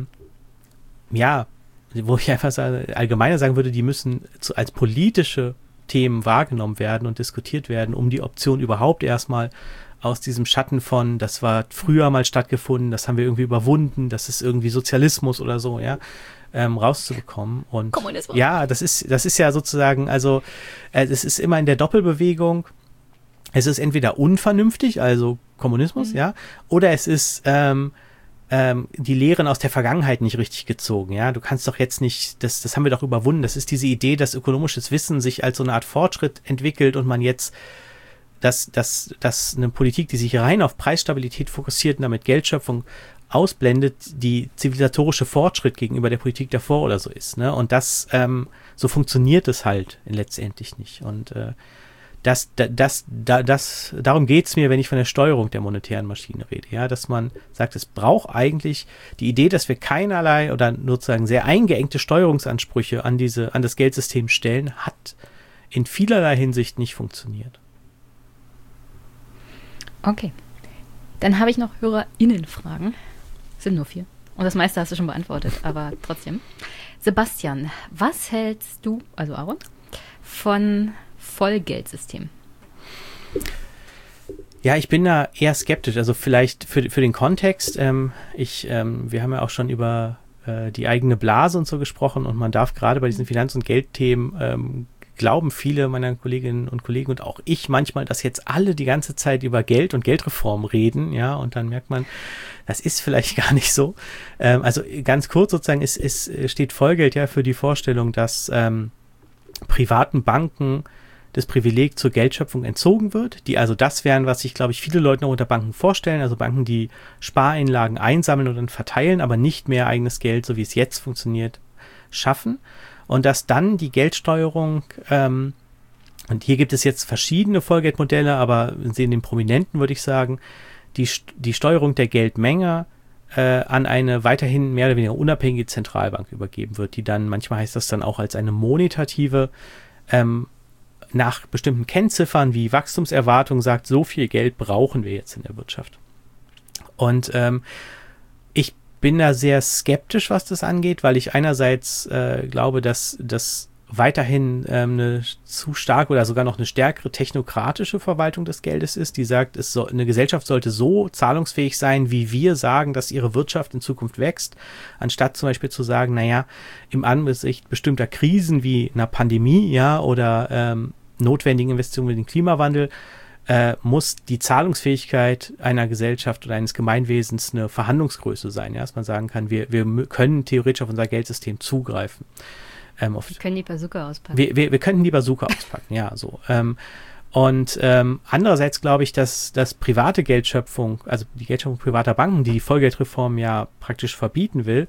wo ich einfach allgemeiner sagen würde, die müssen als politische Themen wahrgenommen werden und diskutiert werden, um die Option überhaupt erstmal aus diesem Schatten von, das war früher mal stattgefunden, das haben wir irgendwie überwunden, das ist irgendwie Sozialismus oder so, ja, rauszubekommen. Und Kommunismus. Ja, das ist ja sozusagen, also es ist immer in der Doppelbewegung, es ist entweder unvernünftig, also Kommunismus, ja, oder es ist die Lehren aus der Vergangenheit nicht richtig gezogen, ja, du kannst doch jetzt nicht, das haben wir doch überwunden, das ist diese Idee, dass ökonomisches Wissen sich als so eine Art Fortschritt entwickelt und man jetzt dass eine Politik, die sich rein auf Preisstabilität fokussiert und damit Geldschöpfung ausblendet, die zivilisatorische Fortschritt gegenüber der Politik davor oder so ist, ne? Und das, so funktioniert es halt letztendlich nicht. Und darum geht's mir, wenn ich von der Steuerung der monetären Maschine rede, ja, dass man sagt, es braucht eigentlich die Idee, dass wir keinerlei oder sozusagen sehr eingeengte Steuerungsansprüche an das Geldsystem stellen, hat in vielerlei Hinsicht nicht funktioniert. Okay. Dann habe ich noch HörerInnen-Fragen. Sind nur 4. Und das meiste hast du schon beantwortet, aber trotzdem. Sebastian, was hältst du, also Aaron, von Vollgeldsystem? Ja, ich bin da eher skeptisch. Also vielleicht für den Kontext. Wir haben ja auch schon über die eigene Blase und so gesprochen und man darf gerade bei diesen Finanz- und Geldthemen glauben viele meiner Kolleginnen und Kollegen und auch ich manchmal, dass jetzt alle die ganze Zeit über Geld und Geldreform reden, ja, und dann merkt man, das ist vielleicht gar nicht so. Also ganz kurz sozusagen, es steht Vollgeld ja für die Vorstellung, dass privaten Banken das Privileg zur Geldschöpfung entzogen wird, die also das wären, was sich, glaube ich, viele Leute noch unter Banken vorstellen, also Banken, die Spareinlagen einsammeln und dann verteilen, aber nicht mehr eigenes Geld, so wie es jetzt funktioniert, schaffen. Und dass dann die Geldsteuerung, und hier gibt es jetzt verschiedene Vollgeldmodelle, aber in den prominenten würde ich sagen, die Steuerung der Geldmenge an eine weiterhin mehr oder weniger unabhängige Zentralbank übergeben wird, die dann, manchmal heißt das dann auch als eine monetative, nach bestimmten Kennziffern wie Wachstumserwartung sagt, so viel Geld brauchen wir jetzt in der Wirtschaft. Und bin da sehr skeptisch, was das angeht, weil ich einerseits glaube, dass das weiterhin eine zu starke oder sogar noch eine stärkere technokratische Verwaltung des Geldes ist, die sagt, eine Gesellschaft sollte so zahlungsfähig sein, wie wir sagen, dass ihre Wirtschaft in Zukunft wächst, anstatt zum Beispiel zu sagen, naja, im Angesicht bestimmter Krisen wie einer Pandemie, ja, oder notwendigen Investitionen in den Klimawandel, muss die Zahlungsfähigkeit einer Gesellschaft oder eines Gemeinwesens eine Verhandlungsgröße sein, ja, dass man sagen kann, wir können theoretisch auf unser Geldsystem zugreifen. Wir können die Bazooka auspacken. Wir könnten die Bazooka auspacken, ja, so. Andererseits glaube ich, dass private Geldschöpfung, also die Geldschöpfung privater Banken, die Vollgeldreform ja praktisch verbieten will,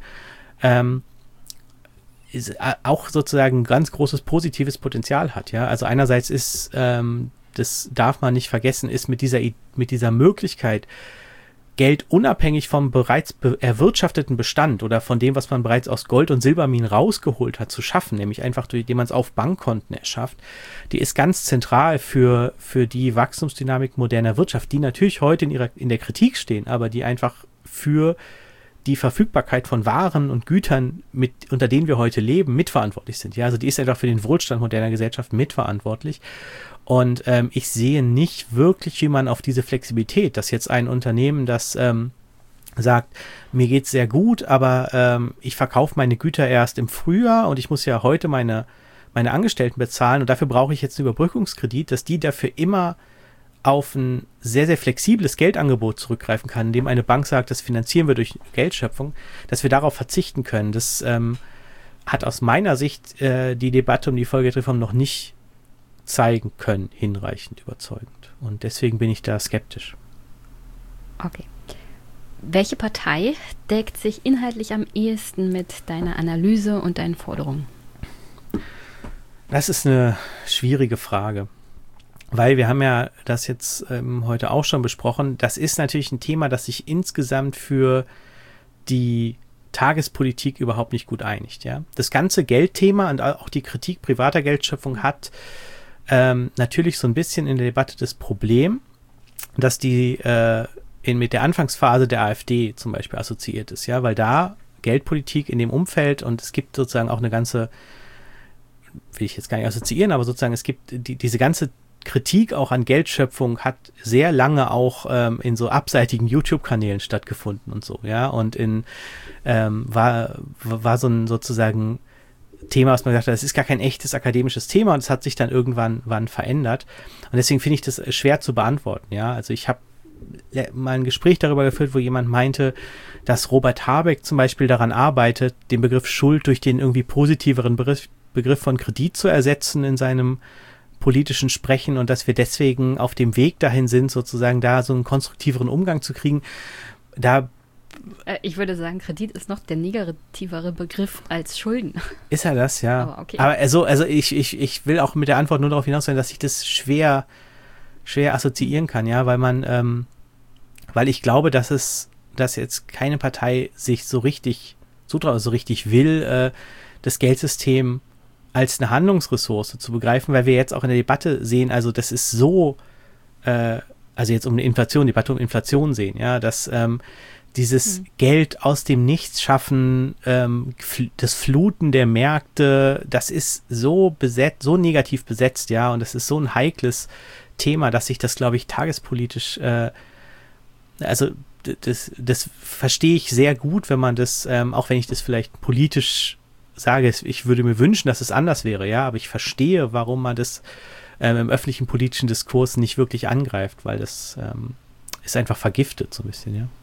ist auch sozusagen ein ganz großes positives Potenzial hat, ja. Also einerseits ist, das darf man nicht vergessen, ist mit dieser Möglichkeit, Geld unabhängig vom bereits erwirtschafteten Bestand oder von dem, was man bereits aus Gold- und Silberminen rausgeholt hat, zu schaffen, nämlich einfach indem man es auf Bankkonten erschafft, die ist ganz zentral für die Wachstumsdynamik moderner Wirtschaft, die natürlich heute in der Kritik stehen, aber die einfach für die Verfügbarkeit von Waren und Gütern, unter denen wir heute leben, mitverantwortlich sind. Ja, also die ist einfach für den Wohlstand moderner Gesellschaft mitverantwortlich. Und ich sehe nicht wirklich, wie man auf diese Flexibilität, dass jetzt ein Unternehmen, das sagt, mir geht's sehr gut, aber ich verkaufe meine Güter erst im Frühjahr und ich muss ja heute meine Angestellten bezahlen und dafür brauche ich jetzt einen Überbrückungskredit, dass die dafür immer auf ein sehr, sehr flexibles Geldangebot zurückgreifen kann, indem eine Bank sagt, das finanzieren wir durch Geldschöpfung, dass wir darauf verzichten können. Das hat aus meiner Sicht die Debatte um die Vollgeldreform noch nicht zeigen können, hinreichend überzeugend. Und deswegen bin ich da skeptisch. Okay. Welche Partei deckt sich inhaltlich am ehesten mit deiner Analyse und deinen Forderungen? Das ist eine schwierige Frage, weil wir haben ja das jetzt heute auch schon besprochen. Das ist natürlich ein Thema, das sich insgesamt für die Tagespolitik überhaupt nicht gut einigt. Ja? Das ganze Geldthema und auch die Kritik privater Geldschöpfung hat natürlich so ein bisschen in der Debatte das Problem, dass die mit der Anfangsphase der AfD zum Beispiel assoziiert ist, ja, weil da Geldpolitik in dem Umfeld und es gibt sozusagen auch eine ganze, will ich jetzt gar nicht assoziieren, aber sozusagen es gibt diese ganze Kritik auch an Geldschöpfung hat sehr lange auch in so abseitigen YouTube-Kanälen stattgefunden und so, ja, und war so ein sozusagen Thema, was man gesagt hat, das ist gar kein echtes akademisches Thema und es hat sich dann irgendwann verändert. Und deswegen finde ich das schwer zu beantworten, ja. Also ich habe mal ein Gespräch darüber geführt, wo jemand meinte, dass Robert Habeck zum Beispiel daran arbeitet, den Begriff Schuld durch den irgendwie positiveren Begriff von Kredit zu ersetzen in seinem politischen Sprechen und dass wir deswegen auf dem Weg dahin sind, sozusagen da so einen konstruktiveren Umgang zu kriegen. Ich würde sagen, Kredit ist noch der negativere Begriff als Schulden. Ist er das, ja. Aber okay. Aber also ich will auch mit der Antwort nur darauf hinaus sein, dass ich das schwer assoziieren kann, ja, weil ich glaube, dass jetzt keine Partei sich so richtig will, das Geldsystem als eine Handlungsressource zu begreifen, weil wir jetzt auch in der Debatte sehen, also das ist so, also jetzt Debatte um Inflation sehen, ja, dass dieses Geld aus dem Nichts schaffen, das Fluten der Märkte, das ist so negativ besetzt, ja, und das ist so ein heikles Thema, dass sich das, glaube ich, tagespolitisch, also das verstehe ich sehr gut, wenn man das, auch wenn ich das vielleicht politisch sage, ich würde mir wünschen, dass es anders wäre, ja, aber ich verstehe, warum man das im öffentlichen politischen Diskurs nicht wirklich angreift, weil das ist einfach vergiftet so ein bisschen, ja.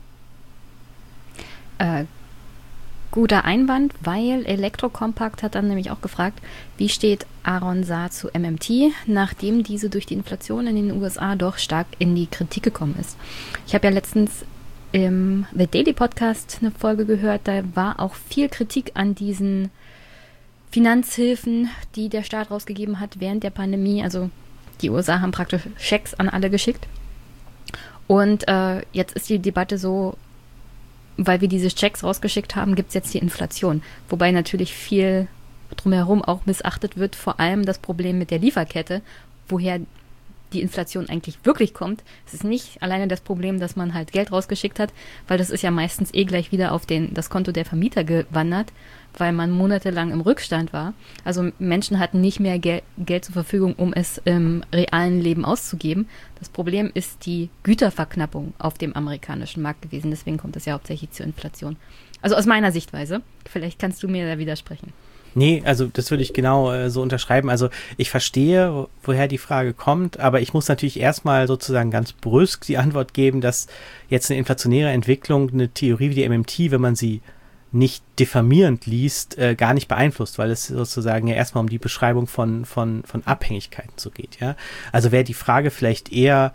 Guter Einwand, weil Elektrokompakt hat dann nämlich auch gefragt, wie steht Aaron Saar zu MMT, nachdem diese durch die Inflation in den USA doch stark in die Kritik gekommen ist. Ich habe ja letztens im The Daily Podcast eine Folge gehört, da war auch viel Kritik an diesen Finanzhilfen, die der Staat rausgegeben hat während der Pandemie. Also die USA haben praktisch Schecks an alle geschickt. Und jetzt ist die Debatte so, weil wir diese Checks rausgeschickt haben, gibt es jetzt die Inflation. Wobei natürlich viel drumherum auch missachtet wird, vor allem das Problem mit der Lieferkette, woher die Inflation eigentlich wirklich kommt. Es ist nicht alleine das Problem, dass man halt Geld rausgeschickt hat, weil das ist ja meistens gleich wieder auf das Konto der Vermieter gewandert, weil man monatelang im Rückstand war. Also Menschen hatten nicht mehr Geld zur Verfügung, um es im realen Leben auszugeben. Das Problem ist die Güterverknappung auf dem amerikanischen Markt gewesen. Deswegen kommt es ja hauptsächlich zur Inflation. Also aus meiner Sichtweise. Vielleicht kannst du mir da widersprechen. Nee, also das würde ich genau so unterschreiben. Also ich verstehe, woher die Frage kommt, aber ich muss natürlich erstmal sozusagen ganz brüsk die Antwort geben, dass jetzt eine inflationäre Entwicklung eine Theorie wie die MMT, wenn man sie nicht diffamierend liest, gar nicht beeinflusst, weil es sozusagen ja erstmal um die Beschreibung von Abhängigkeiten so geht. Ja? Also wäre die Frage vielleicht eher,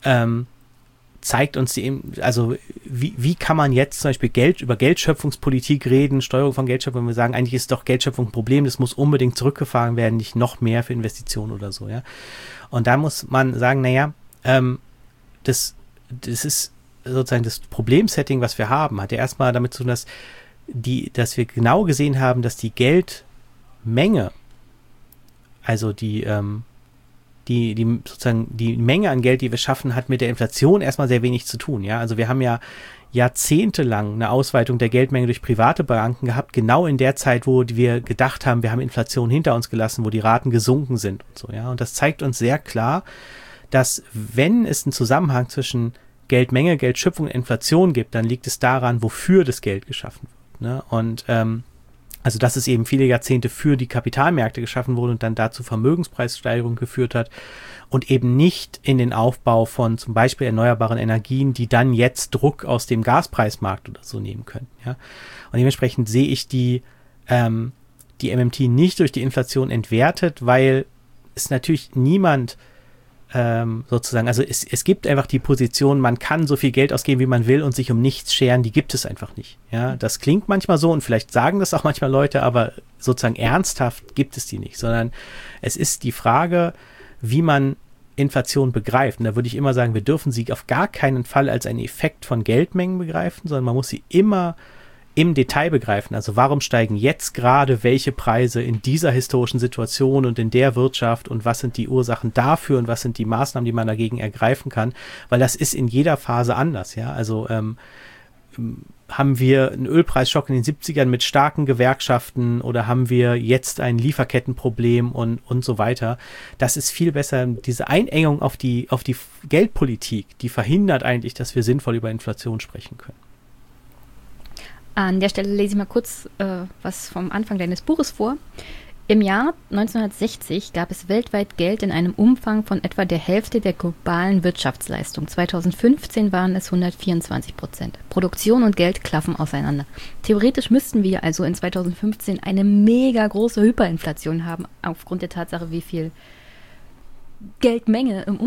zeigt uns also wie kann man jetzt zum Beispiel über Geldschöpfungspolitik reden, Steuerung von Geldschöpfung, wenn wir sagen, eigentlich ist doch Geldschöpfung ein Problem, das muss unbedingt zurückgefahren werden, nicht noch mehr für Investitionen oder so, ja. Und da muss man sagen, naja, das ist sozusagen das Problemsetting, was wir haben, hat ja erstmal damit zu tun, dass wir genau gesehen haben, dass die Geldmenge, also sozusagen die Menge an Geld, die wir schaffen, hat mit der Inflation erstmal sehr wenig zu tun. Ja, also wir haben ja jahrzehntelang eine Ausweitung der Geldmenge durch private Banken gehabt, genau in der Zeit, wo wir gedacht haben, wir haben Inflation hinter uns gelassen, wo die Raten gesunken sind und so. Ja, und das zeigt uns sehr klar, dass wenn es einen Zusammenhang zwischen Geldmenge, Geldschöpfung und Inflation gibt, dann liegt es daran, wofür das Geld geschaffen wird. Ne? Und also dass es eben viele Jahrzehnte für die Kapitalmärkte geschaffen wurde und dann dazu Vermögenspreissteigerungen geführt hat und eben nicht in den Aufbau von zum Beispiel erneuerbaren Energien, die dann jetzt Druck aus dem Gaspreismarkt oder so nehmen können. Ja? Und dementsprechend sehe ich die MMT nicht durch die Inflation entwertet, weil es natürlich niemand sozusagen, also es gibt einfach die Position, man kann so viel Geld ausgeben, wie man will und sich um nichts scheren, die gibt es einfach nicht. Ja, das klingt manchmal so und vielleicht sagen das auch manchmal Leute, aber sozusagen ernsthaft gibt es die nicht, sondern es ist die Frage, wie man Inflation begreift. Und da würde ich immer sagen, wir dürfen sie auf gar keinen Fall als einen Effekt von Geldmengen begreifen, sondern man muss sie immer im Detail begreifen. Also warum steigen jetzt gerade welche Preise in dieser historischen Situation und in der Wirtschaft und was sind die Ursachen dafür und was sind die Maßnahmen, die man dagegen ergreifen kann, weil das ist in jeder Phase anders. Ja, also haben wir einen Ölpreisschock in den 70ern mit starken Gewerkschaften oder haben wir jetzt ein Lieferkettenproblem und so weiter. Das ist viel besser. Diese Einengung auf die Geldpolitik, die verhindert eigentlich, dass wir sinnvoll über Inflation sprechen können. An der Stelle lese ich mal kurz was vom Anfang deines Buches vor. Im Jahr 1960 gab es weltweit Geld in einem Umfang von etwa der Hälfte der globalen Wirtschaftsleistung. 2015 waren es 124%. Produktion und Geld klaffen auseinander. Theoretisch müssten wir also in 2015 eine mega große Hyperinflation haben, aufgrund der Tatsache, wie viel Geldmenge im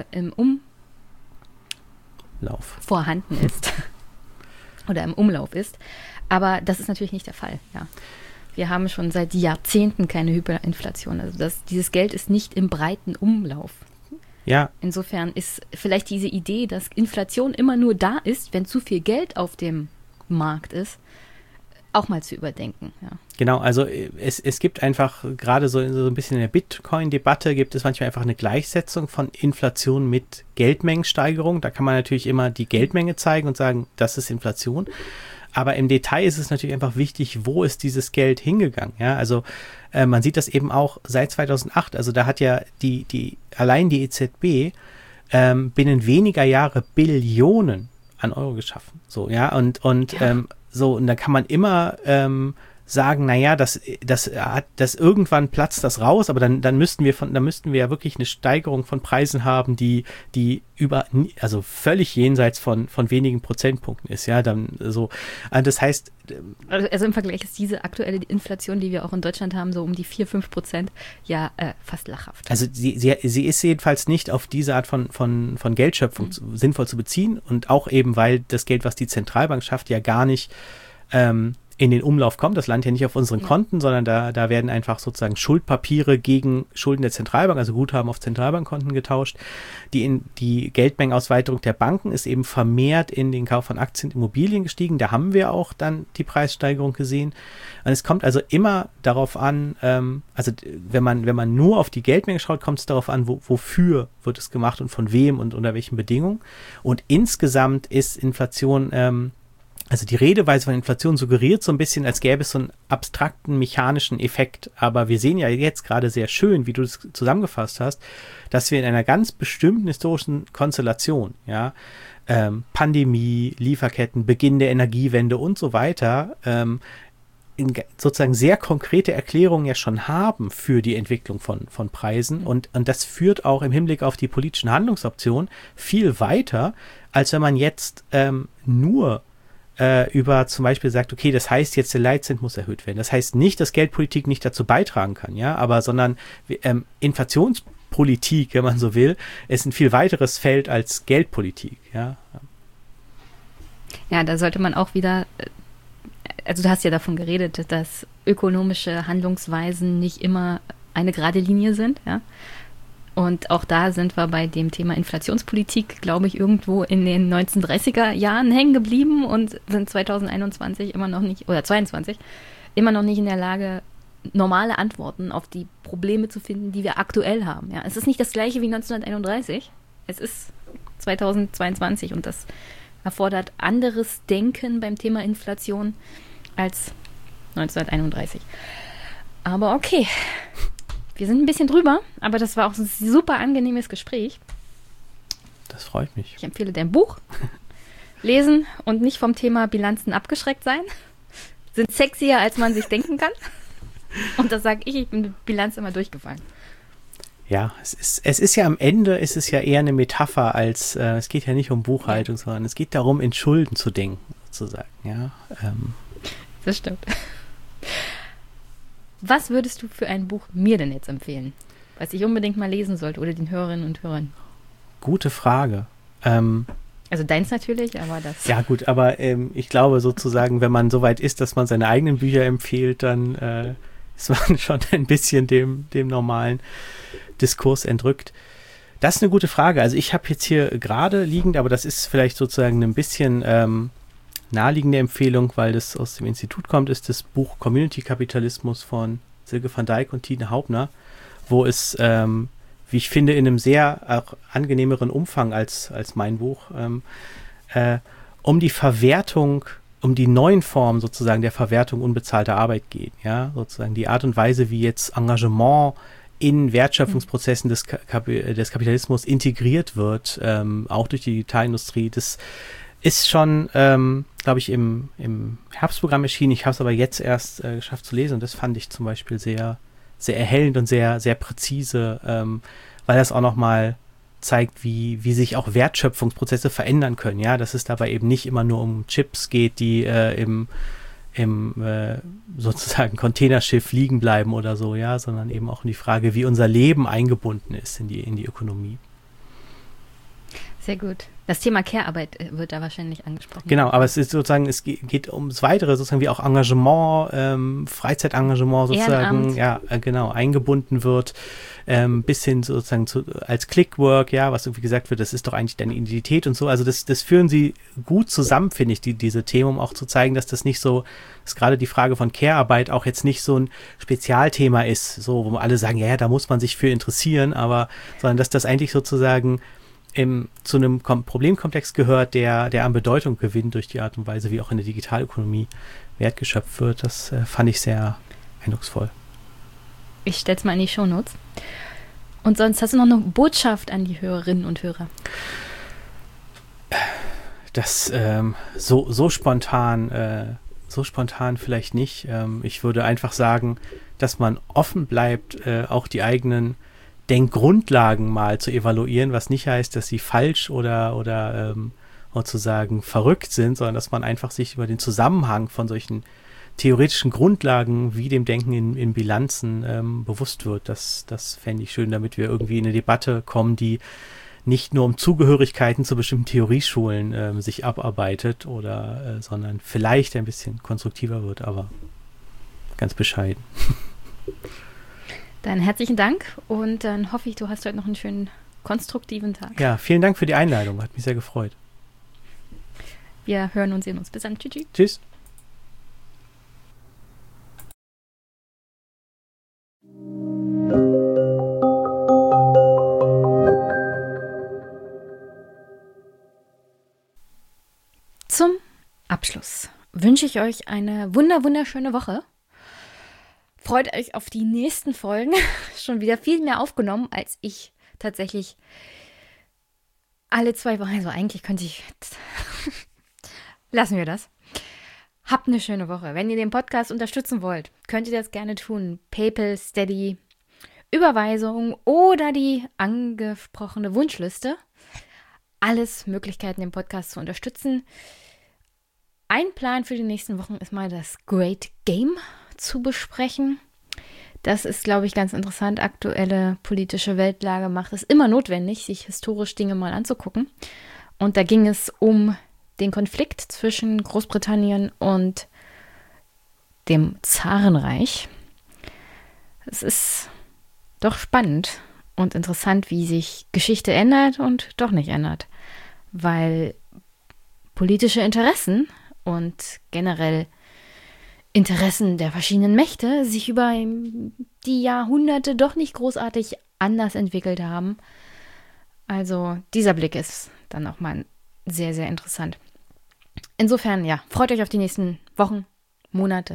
Umlauf vorhanden ist. Oder im Umlauf ist. Aber das ist natürlich nicht der Fall. Ja. Wir haben schon seit Jahrzehnten keine Hyperinflation. Also dieses Geld ist nicht im breiten Umlauf. Ja. Insofern ist vielleicht diese Idee, dass Inflation immer nur da ist, wenn zu viel Geld auf dem Markt ist, auch mal zu überdenken. Ja. Genau, also es gibt einfach gerade so ein bisschen in der Bitcoin-Debatte gibt es manchmal einfach eine Gleichsetzung von Inflation mit Geldmengensteigerung. Da kann man natürlich immer die Geldmenge zeigen und sagen, das ist Inflation. Aber im Detail ist es natürlich einfach wichtig, wo ist dieses Geld hingegangen. Ja, also man sieht das eben auch seit 2008. Also da hat ja allein die EZB binnen weniger Jahre Billionen an Euro geschaffen. So, ja, und so, und da kann man immer sagen, naja, das irgendwann platzt das raus, aber dann müssten wir ja wirklich eine Steigerung von Preisen haben, die also völlig jenseits von wenigen Prozentpunkten ist, ja, dann so. Das heißt, also im Vergleich ist diese aktuelle Inflation, die wir auch in Deutschland haben, so um die 4-5%, ja fast lachhaft. Also sie ist jedenfalls nicht auf diese Art von Geldschöpfung sinnvoll zu beziehen und auch eben, weil das Geld, was die Zentralbank schafft, ja gar nicht in den Umlauf kommt. Das landet ja nicht auf unseren Konten, sondern da werden einfach sozusagen Schuldpapiere gegen Schulden der Zentralbank, also Guthaben auf Zentralbankkonten getauscht. Die Geldmengenausweitung der Banken ist eben vermehrt in den Kauf von Aktien und Immobilien gestiegen. Da haben wir auch dann die Preissteigerung gesehen. Und es kommt also immer darauf an, also wenn man nur auf die Geldmenge schaut, kommt es darauf an, wofür wird es gemacht und von wem und unter welchen Bedingungen. Und insgesamt ist Inflation Also die Redeweise von Inflation suggeriert so ein bisschen, als gäbe es so einen abstrakten mechanischen Effekt. Aber wir sehen ja jetzt gerade sehr schön, wie du es zusammengefasst hast, dass wir in einer ganz bestimmten historischen Konstellation, ja, Pandemie, Lieferketten, Beginn der Energiewende und so weiter, sozusagen sehr konkrete Erklärungen ja schon haben für die Entwicklung von Preisen. Und das führt auch im Hinblick auf die politischen Handlungsoptionen viel weiter, als wenn man jetzt nur über zum Beispiel sagt, okay, das heißt jetzt der Leitzins muss erhöht werden. Das heißt nicht, dass Geldpolitik nicht dazu beitragen kann, ja, aber sondern Inflationspolitik, wenn man so will, ist ein viel weiteres Feld als Geldpolitik, ja. Ja, da sollte man auch wieder, also du hast ja davon geredet, dass ökonomische Handlungsweisen nicht immer eine gerade Linie sind, ja. Und auch da sind wir bei dem Thema Inflationspolitik, glaube ich, irgendwo in den 1930er Jahren hängen geblieben und sind 2021 immer noch nicht, oder 22, immer noch nicht in der Lage, normale Antworten auf die Probleme zu finden, die wir aktuell haben. Ja, es ist nicht das gleiche wie 1931, es ist 2022 und das erfordert anderes Denken beim Thema Inflation als 1931. Aber okay. Wir sind ein bisschen drüber, aber das war auch ein super angenehmes Gespräch. Das freut mich. Ich empfehle dein Buch. Lesen und nicht vom Thema Bilanzen abgeschreckt sein. Sind sexier, als man sich denken kann. Und das sage ich bin mit Bilanz immer durchgefallen. Ja, es ist ja am Ende, ist es ja eher eine Metapher als, es geht ja nicht um Buchhaltung, sondern es geht darum, in Schulden zu denken, sozusagen. Ja, Das stimmt. Was würdest du für ein Buch mir denn jetzt empfehlen, was ich unbedingt mal lesen sollte oder den Hörerinnen und Hörern? Gute Frage. Also deins natürlich, aber das... Ja gut, aber ich glaube sozusagen, wenn man so weit ist, dass man seine eigenen Bücher empfiehlt, dann ist man schon ein bisschen dem normalen Diskurs entrückt. Das ist eine gute Frage. Also ich habe jetzt hier gerade liegend, aber das ist vielleicht sozusagen ein bisschen naheliegende Empfehlung, weil das aus dem Institut kommt, ist das Buch Community Kapitalismus von Silke van Dijk und Tine Haubner, wo es, wie ich finde, in einem sehr auch angenehmeren Umfang als mein Buch, um die Verwertung, um die neuen Formen sozusagen der Verwertung unbezahlter Arbeit geht. Ja, sozusagen die Art und Weise, wie jetzt Engagement in Wertschöpfungsprozessen des Kapitalismus integriert wird, auch durch die Digitalindustrie, das ist schon, glaube ich, im Herbstprogramm erschienen. Ich habe es aber jetzt erst geschafft zu lesen und das fand ich zum Beispiel sehr, sehr erhellend und sehr, sehr präzise, weil das auch nochmal zeigt, wie sich auch Wertschöpfungsprozesse verändern können. Ja, dass es dabei eben nicht immer nur um Chips geht, die im sozusagen Containerschiff liegen bleiben oder so, ja, sondern eben auch um die Frage, wie unser Leben eingebunden ist in die Ökonomie. Sehr gut. Das Thema Care-Arbeit wird da wahrscheinlich angesprochen. Genau, aber es ist sozusagen, es geht ums Weitere, sozusagen wie auch Engagement, Freizeitengagement sozusagen, Ehrenamt. ja, genau, eingebunden wird, bis hin sozusagen als Clickwork, ja, was irgendwie gesagt wird, das ist doch eigentlich deine Identität und so. Also das führen sie gut zusammen, finde ich, diese Themen, um auch zu zeigen, dass das nicht so, dass gerade die Frage von Care-Arbeit auch jetzt nicht so ein Spezialthema ist, so, wo alle sagen, ja, da muss man sich für interessieren, aber, sondern dass das eigentlich sozusagen zu einem Problemkomplex gehört, der an Bedeutung gewinnt durch die Art und Weise, wie auch in der Digitalökonomie Wert geschöpft wird. Das fand ich sehr eindrucksvoll. Ich stell's mal in die Shownotes. Und sonst hast du noch eine Botschaft an die Hörerinnen und Hörer? Das so spontan vielleicht nicht. Ich würde einfach sagen, dass man offen bleibt, auch die eigenen Denkgrundlagen mal zu evaluieren, was nicht heißt, dass sie falsch oder sozusagen verrückt sind, sondern dass man einfach sich über den Zusammenhang von solchen theoretischen Grundlagen wie dem Denken in Bilanzen bewusst wird. Das fände ich schön, damit wir irgendwie in eine Debatte kommen, die nicht nur um Zugehörigkeiten zu bestimmten Theorieschulen sich abarbeitet sondern vielleicht ein bisschen konstruktiver wird, aber ganz bescheiden. Dann herzlichen Dank und dann hoffe ich, du hast heute noch einen schönen, konstruktiven Tag. Ja, vielen Dank für die Einladung, hat mich sehr gefreut. Wir hören und sehen uns. Bis dann. Tschüss. Tschüss. Zum Abschluss wünsche ich euch eine wunderschöne Woche. Freut euch auf die nächsten Folgen. Schon wieder viel mehr aufgenommen, als ich tatsächlich alle 2 Wochen. Also eigentlich könnte ich... Lassen wir das. Habt eine schöne Woche. Wenn ihr den Podcast unterstützen wollt, könnt ihr das gerne tun. PayPal, Steady, Überweisung oder die angesprochene Wunschliste. Alles Möglichkeiten, den Podcast zu unterstützen. Ein Plan für die nächsten Wochen ist mal das Great Game zu besprechen. Das ist, glaube ich, ganz interessant. Aktuelle politische Weltlage macht es immer notwendig, sich historisch Dinge mal anzugucken. Und da ging es um den Konflikt zwischen Großbritannien und dem Zarenreich. Es ist doch spannend und interessant, wie sich Geschichte ändert und doch nicht ändert, weil politische Interessen und generell Interessen der verschiedenen Mächte sich über die Jahrhunderte doch nicht großartig anders entwickelt haben. Also dieser Blick ist dann auch mal sehr, sehr interessant. Insofern, ja, freut euch auf die nächsten Wochen, Monate.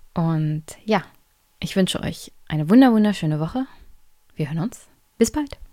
Und ja, ich wünsche euch eine wunderschöne Woche. Wir hören uns. Bis bald.